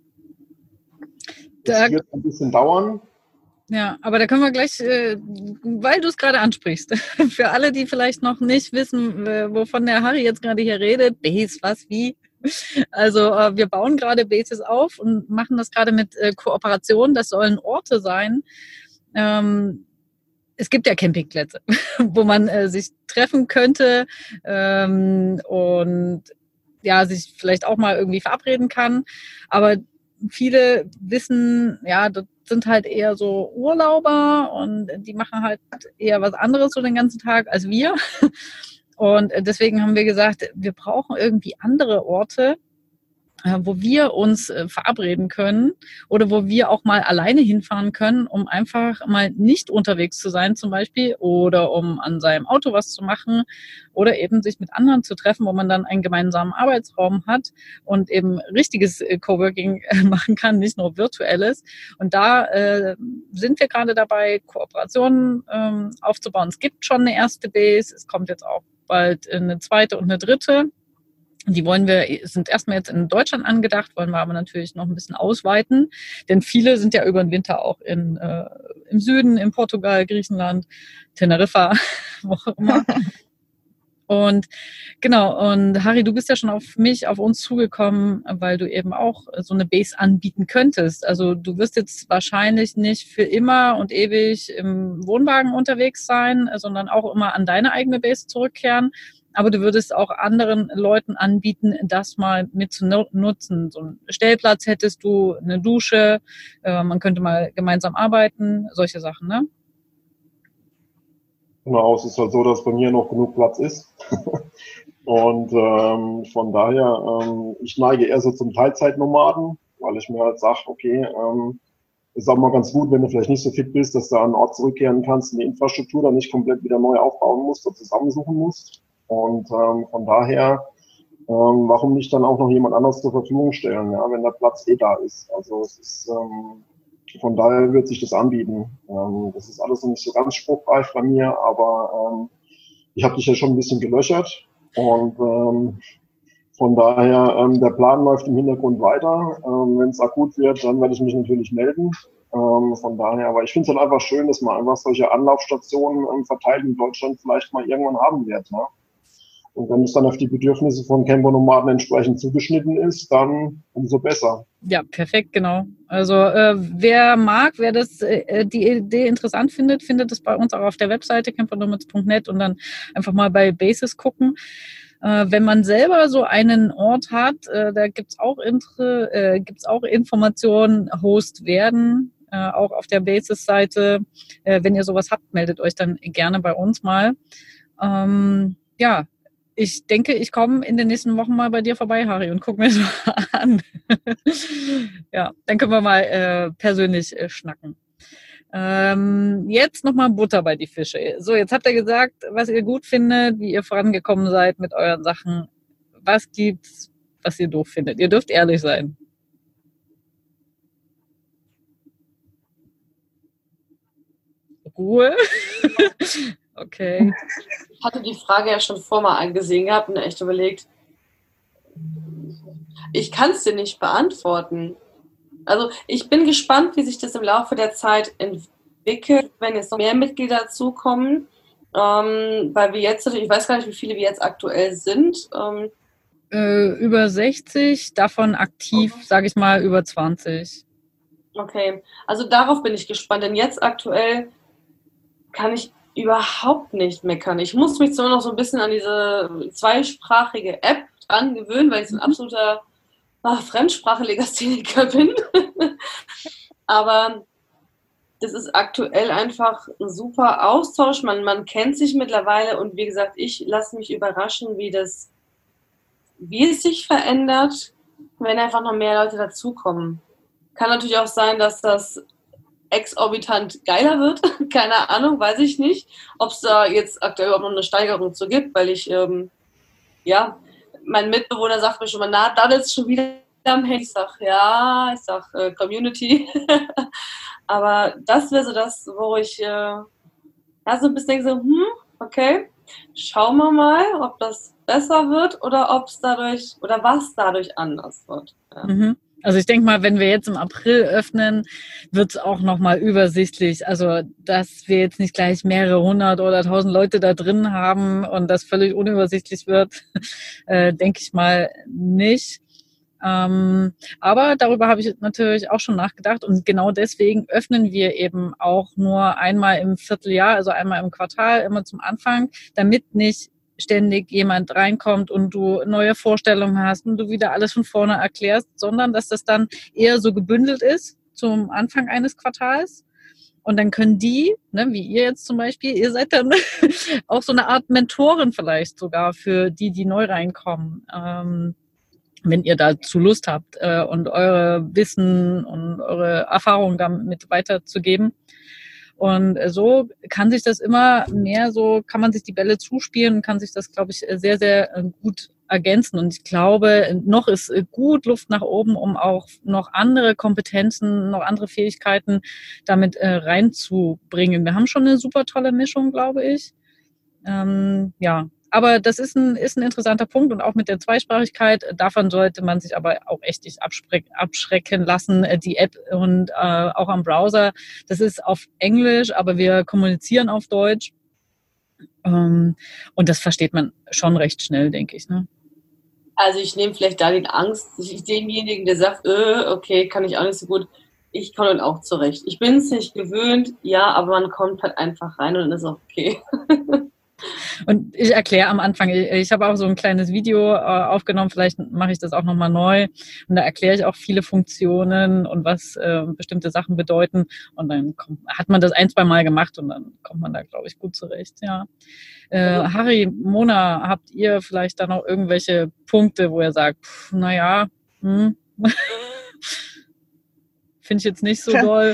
Da, das wird ein bisschen dauern. ja, aber da können wir gleich, äh, weil du es gerade ansprichst, für alle, die vielleicht noch nicht wissen, äh, wovon der Harry jetzt gerade hier redet, Base, was, wie. Also äh, wir bauen gerade Bases auf und machen das gerade mit äh, Kooperation. Das sollen Orte sein. Ähm, es gibt ja Campingplätze, wo man äh, sich treffen könnte ähm, und ja, sich vielleicht auch mal irgendwie verabreden kann. Aber viele wissen, ja, das sind halt eher so Urlauber und die machen halt eher was anderes so den ganzen Tag als wir. Und deswegen haben wir gesagt, wir brauchen irgendwie andere Orte, wo wir uns verabreden können oder wo wir auch mal alleine hinfahren können, um einfach mal nicht unterwegs zu sein zum Beispiel oder um an seinem Auto was zu machen oder eben sich mit anderen zu treffen, wo man dann einen gemeinsamen Arbeitsraum hat und eben richtiges Coworking machen kann, nicht nur virtuelles. Und da äh, sind wir gerade dabei, Kooperationen ähm, aufzubauen. Es gibt schon eine erste Base, es kommt jetzt auch bald eine zweite und eine dritte. Die wollen wir, sind erstmal jetzt in Deutschland angedacht, wollen wir aber natürlich noch ein bisschen ausweiten, denn viele sind ja über den Winter auch in, äh, im Süden, in Portugal, Griechenland, Teneriffa, wo auch immer. Und genau, und Harry, du bist ja schon auf mich, auf uns zugekommen, weil du eben auch so eine Base anbieten könntest. Also du wirst jetzt wahrscheinlich nicht für immer und ewig im Wohnwagen unterwegs sein, sondern auch immer an deine eigene Base zurückkehren. Aber du würdest auch anderen Leuten anbieten, das mal mit zu nutzen. So einen Stellplatz hättest du, eine Dusche, äh, man könnte mal gemeinsam arbeiten, solche Sachen, ne? Genau, es ist halt so, dass bei mir noch genug Platz ist. Und ähm, von daher, ähm, ich neige eher so zum Teilzeitnomaden, weil ich mir halt sage, okay, ähm, ist auch mal ganz gut, wenn du vielleicht nicht so fit bist, dass du an einen Ort zurückkehren kannst und die Infrastruktur dann nicht komplett wieder neu aufbauen musst oder zusammensuchen musst. Und ähm, von daher, ähm, warum nicht dann auch noch jemand anderes zur Verfügung stellen, ja, wenn der Platz eh da ist. Also es ist, ähm, von daher wird sich das anbieten. Ähm, das ist alles noch nicht so ganz spruchreif bei mir, aber ähm, ich habe dich ja schon ein bisschen gelöchert und ähm, von daher, ähm, der Plan läuft im Hintergrund weiter. Ähm, wenn es akut wird, dann werde ich mich natürlich melden. Ähm, von daher, aber ich finde es halt einfach schön, dass man einfach solche Anlaufstationen ähm, verteilt in Deutschland vielleicht mal irgendwann haben wird. Ne? Und wenn es dann auf die Bedürfnisse von Campernomaden entsprechend zugeschnitten ist, dann umso besser. Ja, perfekt, genau. Also äh, wer mag, wer das äh, die Idee interessant findet, findet es bei uns auch auf der Webseite campernomads punkt net und dann einfach mal bei Bases gucken. Äh, wenn man selber so einen Ort hat, äh, da gibt's auch Intre, äh, gibt's auch Informationen, Host werden, äh, auch auf der Bases-Seite. Äh, wenn ihr sowas habt, meldet euch dann gerne bei uns mal. Ähm, ja, ich denke, ich komme in den nächsten Wochen mal bei dir vorbei, Harry, und guck mir das mal an. Ja, dann können wir mal äh, persönlich äh, schnacken. Ähm, jetzt nochmal Butter bei die Fische. So, jetzt habt ihr gesagt, was ihr gut findet, wie ihr vorangekommen seid mit euren Sachen. Was gibt's, was ihr doof findet? Ihr dürft ehrlich sein. Ruhe. Okay. Ich hatte die Frage ja schon vor mal angesehen gehabt und echt überlegt, ich kann es dir nicht beantworten. Also ich bin gespannt, wie sich das im Laufe der Zeit entwickelt, wenn jetzt noch mehr Mitglieder dazukommen, ähm, weil wir jetzt, ich weiß gar nicht, wie viele wir jetzt aktuell sind. Ähm, äh, über sechzig, davon aktiv, okay. Sage ich mal, über zwanzig. Okay, also darauf bin ich gespannt, denn jetzt aktuell kann ich überhaupt nicht meckern. Ich muss mich zwar noch so ein bisschen an diese zweisprachige App dran gewöhnen, weil ich so ein absoluter ach, Fremdsprachelegastheniker bin. Aber das ist aktuell einfach ein super Austausch. Man, man kennt sich mittlerweile und wie gesagt, ich lasse mich überraschen, wie das, wie es sich verändert, wenn einfach noch mehr Leute dazukommen. Kann natürlich auch sein, dass das exorbitant geiler wird. Keine Ahnung, weiß ich nicht, ob es da jetzt aktuell überhaupt noch eine Steigerung zu gibt, weil ich, ähm, ja, mein Mitbewohner sagt mir schon mal, na, da ist schon wieder am Handy. Ich sag, ja, ich sag äh, Community. Aber das wäre so das, wo ich äh, ja, so ein bisschen denke, so, hm, okay, schauen wir mal, ob das besser wird oder ob es dadurch, oder was dadurch anders wird. Ja. Mhm. Also ich denke mal, wenn wir jetzt im April öffnen, wird es auch nochmal übersichtlich. Also dass wir jetzt nicht gleich mehrere hundert oder tausend Leute da drin haben und das völlig unübersichtlich wird, äh, denke ich mal nicht. Ähm, aber darüber habe ich natürlich auch schon nachgedacht und genau deswegen öffnen wir eben auch nur einmal im Vierteljahr, also einmal im Quartal, immer zum Anfang, damit nicht ständig jemand reinkommt und du neue Vorstellungen hast und du wieder alles von vorne erklärst, sondern dass das dann eher so gebündelt ist zum Anfang eines Quartals. Und dann können die, ne, wie ihr jetzt zum Beispiel, ihr seid dann auch so eine Art Mentorin vielleicht sogar für die, die neu reinkommen, ähm, wenn ihr dazu Lust habt äh, und eure Wissen und eure Erfahrungen damit weiterzugeben. Und so kann sich das immer mehr so, kann man sich die Bälle zuspielen und kann sich das, glaube ich, sehr, sehr gut ergänzen. Und ich glaube, noch ist gut Luft nach oben, um auch noch andere Kompetenzen, noch andere Fähigkeiten damit äh, reinzubringen. Wir haben schon eine super tolle Mischung, glaube ich. Ähm, ja, aber das ist ein, ist ein interessanter Punkt und auch mit der Zweisprachigkeit, davon sollte man sich aber auch echt nicht abschrecken lassen. Die App und äh, auch am Browser, das ist auf Englisch, aber wir kommunizieren auf Deutsch Ähm, und das versteht man schon recht schnell, denke ich. Ne? Also ich nehme vielleicht da die Angst, ich demjenigen, der sagt, äh, okay, kann ich auch nicht so gut, ich komme dann auch zurecht. Ich bin es nicht gewöhnt, ja, aber man kommt halt einfach rein und dann ist auch okay. Und ich erkläre am Anfang, ich habe auch so ein kleines Video aufgenommen, vielleicht mache ich das auch nochmal neu. Und da erkläre ich auch viele Funktionen und was äh, bestimmte Sachen bedeuten. Und dann kommt, hat man das ein, zwei Mal gemacht und dann kommt man da, glaube ich, gut zurecht. Ja. Äh, Harry, Mona, habt ihr vielleicht da noch irgendwelche Punkte, wo ihr sagt, naja, hm, finde ich jetzt nicht so doll.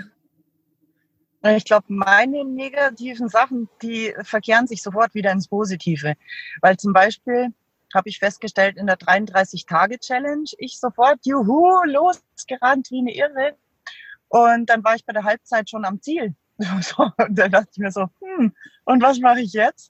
Ich glaube, meine negativen Sachen, die verkehren sich sofort wieder ins Positive. Weil zum Beispiel habe ich festgestellt, in der dreiunddreißig-Tage-Challenge, ich sofort, juhu, losgerannt wie eine Irre. Und dann war ich bei der Halbzeit schon am Ziel. Und dann dachte ich mir so, hm, und was mache ich jetzt?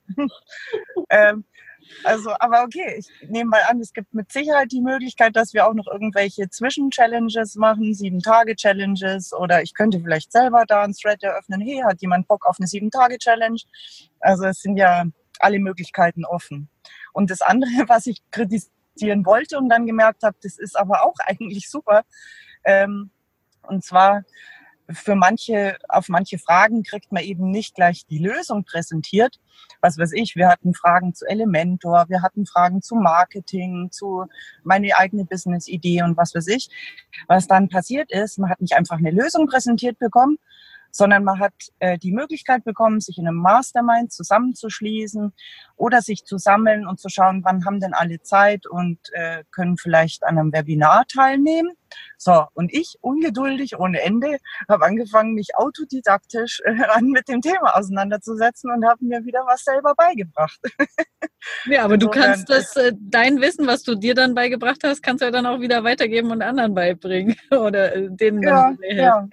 ähm, Also, aber okay, ich nehme mal an, es gibt mit Sicherheit die Möglichkeit, dass wir auch noch irgendwelche Zwischen-Challenges machen, Sieben-Tage-Challenges, oder ich könnte vielleicht selber da ein Thread eröffnen, hey, hat jemand Bock auf eine Sieben-Tage-Challenge? Also es sind ja alle Möglichkeiten offen. Und das andere, was ich kritisieren wollte und dann gemerkt habe, das ist aber auch eigentlich super, ähm, und zwar für manche, auf manche Fragen kriegt man eben nicht gleich die Lösung präsentiert. Was weiß ich, wir hatten Fragen zu Elementor, wir hatten Fragen zu Marketing, zu meine eigene Business-Idee und was weiß ich. Was dann passiert ist, man hat nicht einfach eine Lösung präsentiert bekommen, sondern man hat äh, die Möglichkeit bekommen, sich in einem Mastermind zusammenzuschließen oder sich zu sammeln und zu schauen, wann haben denn alle Zeit und äh, können vielleicht an einem Webinar teilnehmen. So, und ich, ungeduldig ohne Ende, habe angefangen, mich autodidaktisch äh, an mit dem Thema auseinanderzusetzen und habe mir wieder was selber beigebracht. Ja, aber du kannst das, äh, dein Wissen, was du dir dann beigebracht hast, kannst du ja dann auch wieder weitergeben und anderen beibringen oder äh, denen ja, dann helfen. Ja.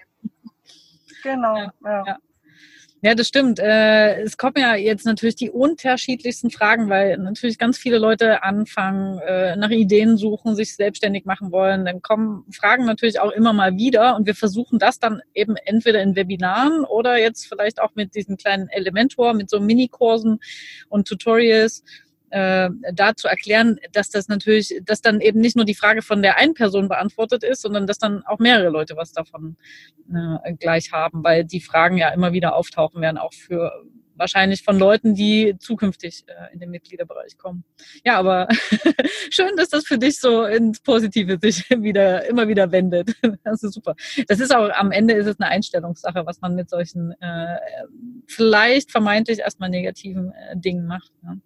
Genau, ja. ja. ja. Ja, das stimmt. Äh, es kommen ja jetzt natürlich die unterschiedlichsten Fragen, weil natürlich ganz viele Leute anfangen, äh, nach Ideen suchen, sich selbstständig machen wollen. Dann kommen Fragen natürlich auch immer mal wieder und wir versuchen das dann eben entweder in Webinaren oder jetzt vielleicht auch mit diesen kleinen Elementor, mit so Minikursen und Tutorials, äh, da zu erklären, dass das natürlich, dass dann eben nicht nur die Frage von der einen Person beantwortet ist, sondern dass dann auch mehrere Leute was davon äh, gleich haben, weil die Fragen ja immer wieder auftauchen werden, auch für wahrscheinlich von Leuten, die zukünftig äh, in den Mitgliederbereich kommen. Ja, aber schön, dass das für dich so ins Positive sich wieder immer wieder wendet. Das ist super. Das ist auch, am Ende ist es eine Einstellungssache, was man mit solchen äh, vielleicht vermeintlich erstmal negativen äh, Dingen macht. Ne?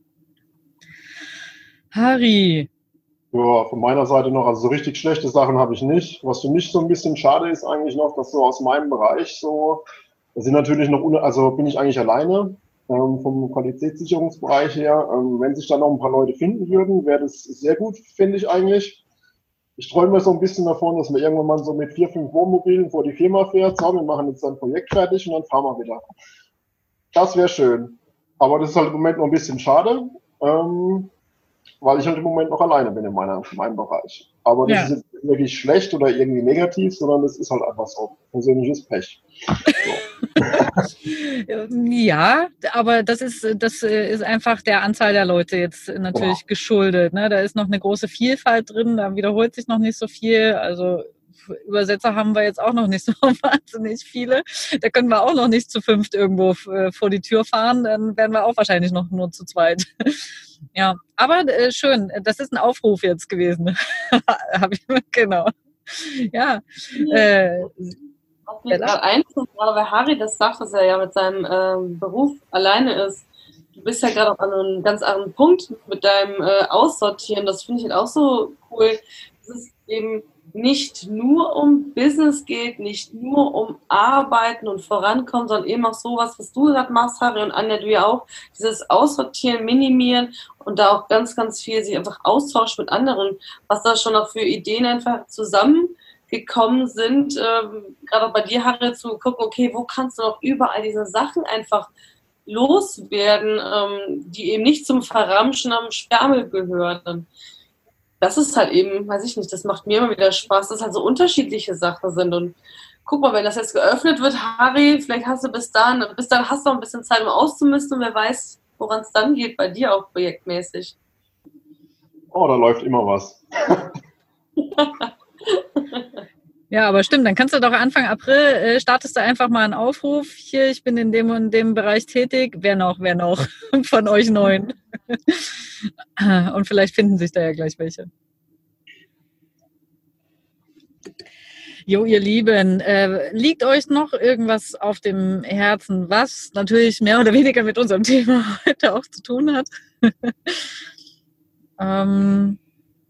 Harry. Ja, von meiner Seite noch, also so richtig schlechte Sachen habe ich nicht. Was für mich so ein bisschen schade ist eigentlich noch, dass so aus meinem Bereich so, da sind natürlich noch, also bin ich eigentlich alleine ähm, vom Qualitätssicherungsbereich her. Ähm, wenn sich da noch ein paar Leute finden würden, wäre das sehr gut, finde ich eigentlich. Ich träume so ein bisschen davon, dass man irgendwann mal so mit vier, fünf Wohnmobilen vor die Firma fährt, so, wir machen jetzt ein Projekt fertig und dann fahren wir wieder. Das wäre schön. Aber das ist halt im Moment noch ein bisschen schade. Ähm, weil ich halt im Moment noch alleine bin in, meiner, in meinem Bereich. Aber das ja. ist jetzt nicht wirklich schlecht oder irgendwie negativ, sondern das ist halt einfach so persönliches Pech. So. Ja, aber das ist, das ist einfach der Anzahl der Leute jetzt natürlich ja. geschuldet. Ne? Da ist noch eine große Vielfalt drin, da wiederholt sich noch nicht so viel. Also Übersetzer haben wir jetzt auch noch nicht so wahnsinnig viele. Da können wir auch noch nicht zu fünft irgendwo vor die Tür fahren, dann wären wir auch wahrscheinlich noch nur zu zweit. Ja, aber äh, schön, das ist ein Aufruf jetzt gewesen. Hab ich, genau. Ja. Äh, Was mir gerade einfällt, gerade weil Harry das sagt, dass er ja mit seinem ähm, Beruf alleine ist. Du bist ja gerade auch an einem ganz anderen Punkt mit deinem äh, Aussortieren. Das finde ich halt auch so cool. Das ist eben nicht nur um Business geht, nicht nur um Arbeiten und Vorankommen, sondern eben auch sowas, was du gerade machst, Harry und Anja, du ja auch, dieses Aussortieren, Minimieren und da auch ganz, ganz viel sich einfach austauschen mit anderen, was da schon auch für Ideen einfach zusammengekommen sind, ähm, gerade auch bei dir, Harry, zu gucken, okay, wo kannst du noch überall diese Sachen einfach loswerden, ähm, die eben nicht zum Verramschen am Sperrmüll gehören. Das ist halt eben, weiß ich nicht, das macht mir immer wieder Spaß, dass halt so unterschiedliche Sachen sind und guck mal, wenn das jetzt geöffnet wird, Harry, vielleicht hast du bis dann, bis dann hast du noch ein bisschen Zeit, um auszumisten und wer weiß, woran es dann geht bei dir auch projektmäßig. Oh, da läuft immer was. Ja, aber stimmt, dann kannst du doch Anfang April, äh, startest du einfach mal einen Aufruf. Hier, ich bin in dem und dem Bereich tätig. Wer noch, wer noch von euch neun? Und vielleicht finden sich da ja gleich welche. Jo, ihr Lieben, äh, liegt euch noch irgendwas auf dem Herzen, was natürlich mehr oder weniger mit unserem Thema heute auch zu tun hat? ähm,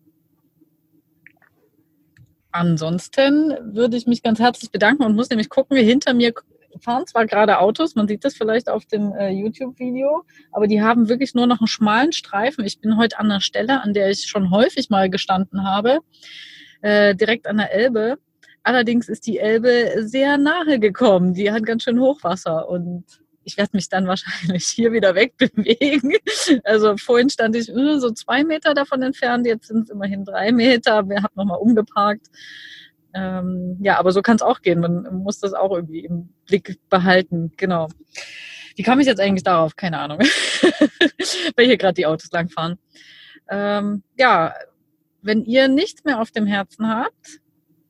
Ansonsten würde ich mich ganz herzlich bedanken und muss nämlich gucken, hinter mir fahren zwar gerade Autos, man sieht das vielleicht auf dem äh, YouTube-Video, aber die haben wirklich nur noch einen schmalen Streifen. Ich bin heute an einer Stelle, an der ich schon häufig mal gestanden habe, äh, direkt an der Elbe. Allerdings ist die Elbe sehr nahe gekommen. Die hat ganz schön Hochwasser und ich werde mich dann wahrscheinlich hier wieder wegbewegen. Also vorhin stand ich so zwei Meter davon entfernt, jetzt sind es immerhin drei Meter. Ich habe nochmal umgeparkt. Ähm, ja, aber so kann es auch gehen. Man muss das auch irgendwie im Blick behalten. Genau. Wie kam ich jetzt eigentlich darauf? Keine Ahnung. Weil hier gerade die Autos langfahren. Ähm, ja, wenn ihr nichts mehr auf dem Herzen habt.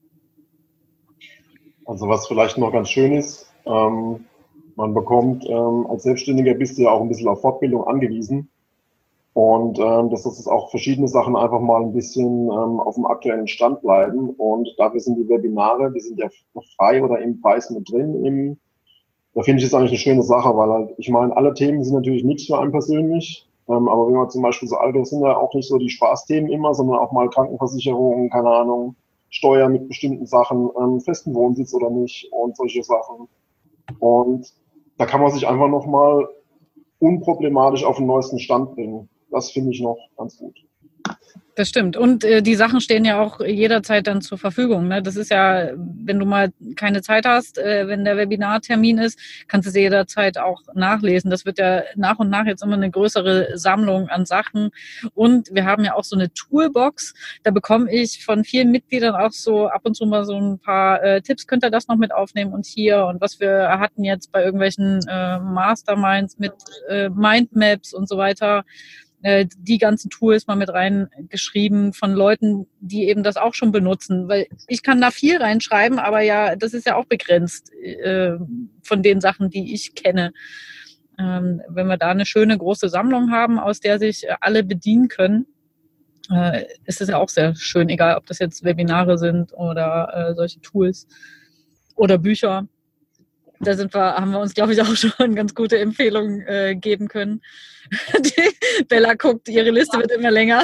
Also was vielleicht noch ganz schön ist, ähm, man bekommt, ähm, als Selbstständiger bist du ja auch ein bisschen auf Fortbildung angewiesen und ähm, dass das ist auch verschiedene Sachen einfach mal ein bisschen ähm, auf dem aktuellen Stand bleiben und dafür sind die Webinare, die sind ja frei oder im Preis mit drin. Im, da finde ich es eigentlich eine schöne Sache, weil halt, ich meine, alle Themen sind natürlich nichts für einen persönlich, ähm, aber wenn man zum Beispiel so alt ist, sind ja auch nicht so die Spaßthemen immer, sondern auch mal Krankenversicherung, keine Ahnung, Steuer mit bestimmten Sachen, ähm, festen Wohnsitz oder nicht und solche Sachen. Und da kann man sich einfach nochmal unproblematisch auf den neuesten Stand bringen. Das finde ich noch ganz gut. Das stimmt. Und äh, die Sachen stehen ja auch jederzeit dann zur Verfügung. Ne? Das ist ja, wenn du mal keine Zeit hast, äh, wenn der Webinartermin ist, kannst du sie jederzeit auch nachlesen. Das wird ja nach und nach jetzt immer eine größere Sammlung an Sachen. Und wir haben ja auch so eine Toolbox. Da bekomme ich von vielen Mitgliedern auch so ab und zu mal so ein paar äh, Tipps. Könnt ihr das noch mit aufnehmen und hier? Und was wir hatten jetzt bei irgendwelchen äh, Masterminds mit äh, Mindmaps und so weiter, die ganzen Tools mal mit reingeschrieben von Leuten, die eben das auch schon benutzen. Weil ich kann da viel reinschreiben, aber ja, das ist ja auch begrenzt äh, von den Sachen, die ich kenne. Ähm, wenn wir da eine schöne große Sammlung haben, aus der sich alle bedienen können, äh, ist es ja auch sehr schön, egal ob das jetzt Webinare sind oder äh, solche Tools oder Bücher. Da sind wir, haben wir uns, glaube ich, auch schon ganz gute Empfehlungen äh, geben können. Die Bella guckt, ihre Liste wird immer länger.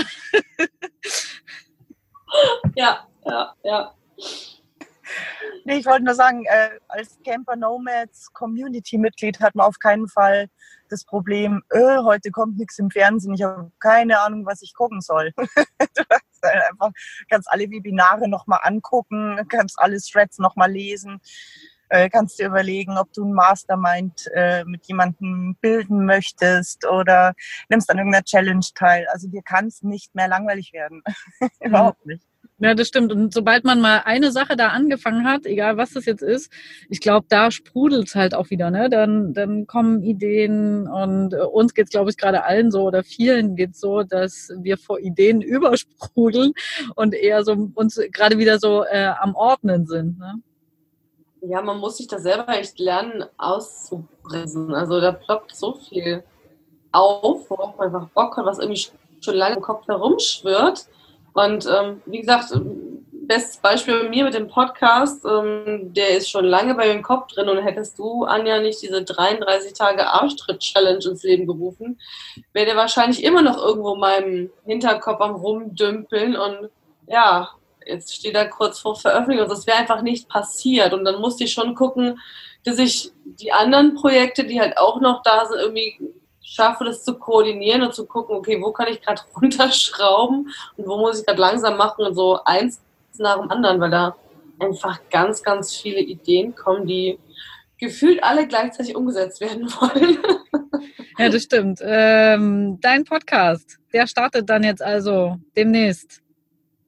Ja, ja, ja. Nee, ich wollte nur sagen, äh, als Camper Nomads Community-Mitglied hat man auf keinen Fall das Problem, öh, heute kommt nichts im Fernsehen, ich habe keine Ahnung, was ich gucken soll. Du kannst halt einfach, kannst alle Webinare nochmal angucken, kannst alle Threads nochmal lesen. Äh, kannst dir überlegen, ob du ein Mastermind äh, mit jemandem bilden möchtest oder nimmst an irgendeiner Challenge teil. Also dir kann es nicht mehr langweilig werden. Überhaupt nicht. Ja, das stimmt. Und sobald man mal eine Sache da angefangen hat, egal was das jetzt ist, ich glaube, da sprudelt es halt auch wieder. Ne? Dann, dann kommen Ideen und äh, uns geht's, glaube ich, gerade allen so oder vielen geht's so, dass wir vor Ideen übersprudeln und eher so uns gerade wieder so äh, am Ordnen sind. Ne? Ja, man muss sich da selber echt lernen auszubremsen. Also da ploppt so viel auf, worauf man einfach Bock hat, was irgendwie schon lange im Kopf herumschwirrt. Und ähm, wie gesagt, bestes Beispiel bei mir mit dem Podcast, ähm, der ist schon lange bei mir im Kopf drin und hättest du, Anja, nicht diese dreiunddreißig Tage Arschtritt-Challenge ins Leben gerufen, wäre der wahrscheinlich immer noch irgendwo in meinem Hinterkopf am Rumdümpeln und ja, jetzt steht er kurz vor Veröffentlichung. Das wäre einfach nicht passiert. Und dann musste ich schon gucken, dass ich die anderen Projekte, die halt auch noch da sind, irgendwie schaffe, das zu koordinieren und zu gucken, okay, wo kann ich gerade runterschrauben und wo muss ich gerade langsam machen und so eins nach dem anderen, weil da einfach ganz, ganz viele Ideen kommen, die gefühlt alle gleichzeitig umgesetzt werden wollen. Ja, das stimmt. Ähm, dein Podcast, der startet dann jetzt also demnächst.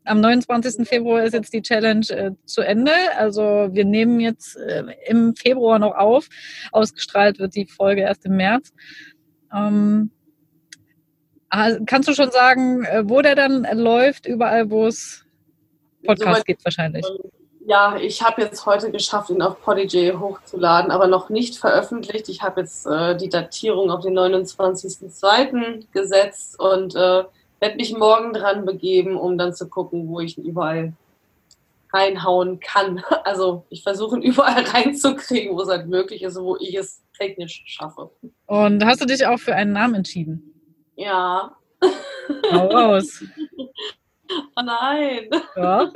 am neunundzwanzigsten Februar ist jetzt die Challenge äh, zu Ende. Also wir nehmen jetzt äh, im Februar noch auf. Ausgestrahlt wird die Folge erst im März. Ähm, kannst du schon sagen, wo der dann läuft? Überall, wo es Podcast so, gibt wahrscheinlich. Ja, ich habe jetzt heute geschafft, ihn auf Podigy hochzuladen, aber noch nicht veröffentlicht. Ich habe jetzt äh, die Datierung auf den neunundzwanzigsten zweiten gesetzt und äh, werde mich morgen dran begeben, um dann zu gucken, wo ich ihn überall reinhauen kann. Also ich versuche ihn überall reinzukriegen, wo es halt möglich ist, wo ich es technisch schaffe. Und hast du dich auch für einen Namen entschieden? Ja. Hau raus. Oh nein. Ja.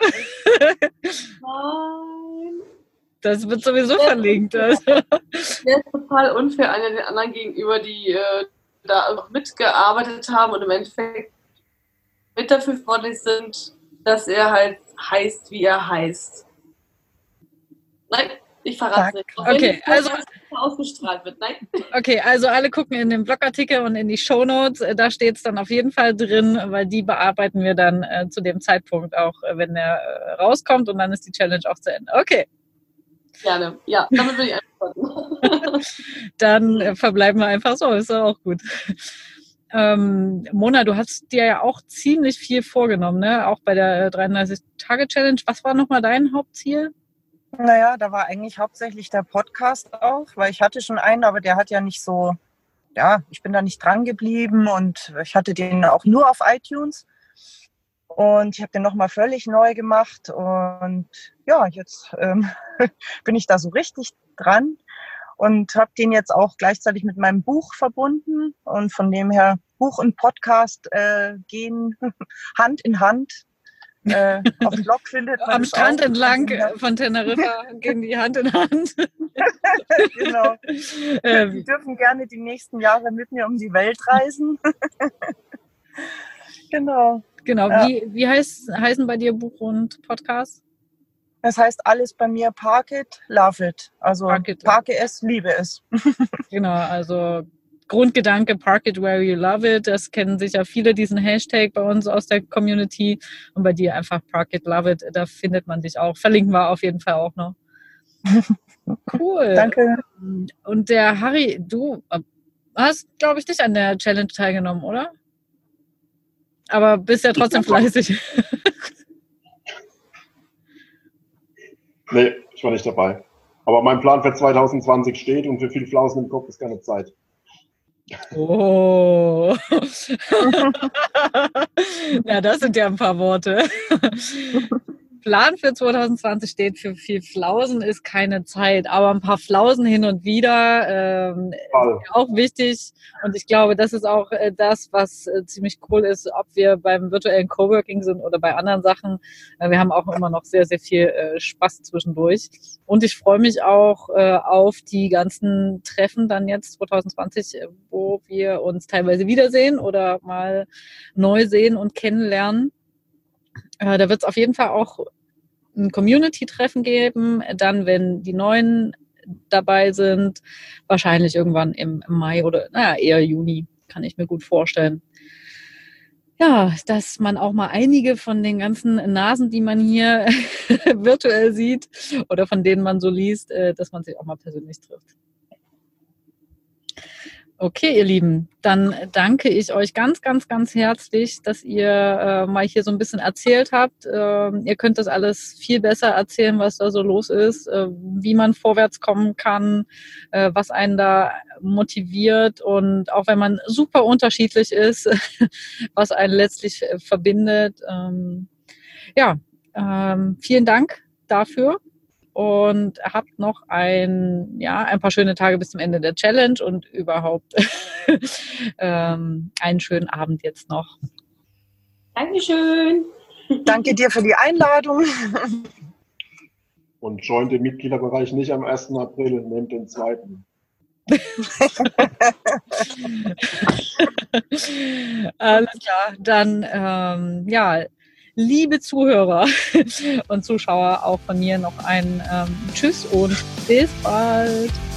Nein. Das wird sowieso das verlinkt. Also. Das ist total unfair einer den anderen gegenüber, die äh, da noch mitgearbeitet haben und im Endeffekt mit dafür verantwortlich sind, dass er halt heißt, wie er heißt. Nein, ich verrate es nicht. Auch okay, wenn also ausgestrahlt wird. Nein. Okay, also alle gucken in den Blogartikel und in die Shownotes. Da steht es dann auf jeden Fall drin, weil die bearbeiten wir dann äh, zu dem Zeitpunkt auch, äh, wenn der äh, rauskommt und dann ist die Challenge auch zu Ende. Okay. Gerne, ja, damit will ich antworten. Dann äh, verbleiben wir einfach so, ist ja auch gut. Ähm, Mona, du hast dir ja auch ziemlich viel vorgenommen, ne? Auch bei der dreiunddreißig-Tage-Challenge. Was war nochmal dein Hauptziel? Naja, da war eigentlich hauptsächlich der Podcast auch, weil ich hatte schon einen, aber der hat ja nicht so, ja, ich bin da nicht dran geblieben und ich hatte den auch nur auf iTunes und ich habe den nochmal völlig neu gemacht und ja, jetzt ähm, bin ich da so richtig dran und habe den jetzt auch gleichzeitig mit meinem Buch verbunden und von dem her Buch und Podcast äh, gehen Hand in Hand. Äh, auf dem Blog findet man am Strand auch. Entlang von Teneriffa gehen die Hand in Hand. Genau. Ähm. Die dürfen gerne die nächsten Jahre mit mir um die Welt reisen. Genau. Genau. Ja. Wie, wie heißt, heißen bei dir Buch und Podcast? Das heißt alles bei mir Park it, love it. Also Park it. parke es, liebe es. Genau, also Grundgedanke, park it where you love it, das kennen sicher viele, diesen Hashtag bei uns aus der Community und bei dir einfach park it, love it, da findet man dich auch. Verlinken wir auf jeden Fall auch noch. Cool. Danke. Und der Harry, du hast, glaube ich, nicht an der Challenge teilgenommen, oder? Aber bist ja trotzdem fleißig. Nee, ich war nicht dabei. Aber mein Plan für zwanzig zwanzig steht und für viel Flausen im Kopf ist keine Zeit. Oh. Na, das sind ja ein paar Worte. Plan für zwanzig zwanzig steht für viel Flausen, ist keine Zeit, aber ein paar Flausen hin und wieder ähm, ist auch wichtig und ich glaube, das ist auch äh, das, was äh, ziemlich cool ist, ob wir beim virtuellen Coworking sind oder bei anderen Sachen. Äh, wir haben auch immer noch sehr, sehr viel äh, Spaß zwischendurch und ich freue mich auch äh, auf die ganzen Treffen dann jetzt zwanzig zwanzig, äh, wo wir uns teilweise wiedersehen oder mal neu sehen und kennenlernen. Da wird es auf jeden Fall auch ein Community-Treffen geben, dann, wenn die Neuen dabei sind, wahrscheinlich irgendwann im Mai oder naja, eher Juni, kann ich mir gut vorstellen. Ja, dass man auch mal einige von den ganzen Nasen, die man hier virtuell sieht oder von denen man so liest, dass man sich auch mal persönlich trifft. Okay, ihr Lieben, dann danke ich euch ganz, ganz, ganz herzlich, dass ihr äh, mal hier so ein bisschen erzählt habt. Äh, ihr könnt das alles viel besser erzählen, was da so los ist, äh, wie man vorwärts kommen kann, äh, was einen da motiviert und auch wenn man super unterschiedlich ist, was einen letztlich äh, verbindet. Ähm, ja, ähm, vielen Dank dafür. Und habt noch ein, ja, ein paar schöne Tage bis zum Ende der Challenge und überhaupt ähm, einen schönen Abend jetzt noch. Dankeschön. Danke dir für die Einladung. Und joint den Mitgliederbereich nicht am ersten April, nehmt den zweiten. Alles klar, dann ähm, ja, liebe Zuhörer und Zuschauer, auch von mir noch ein ähm, Tschüss und bis bald.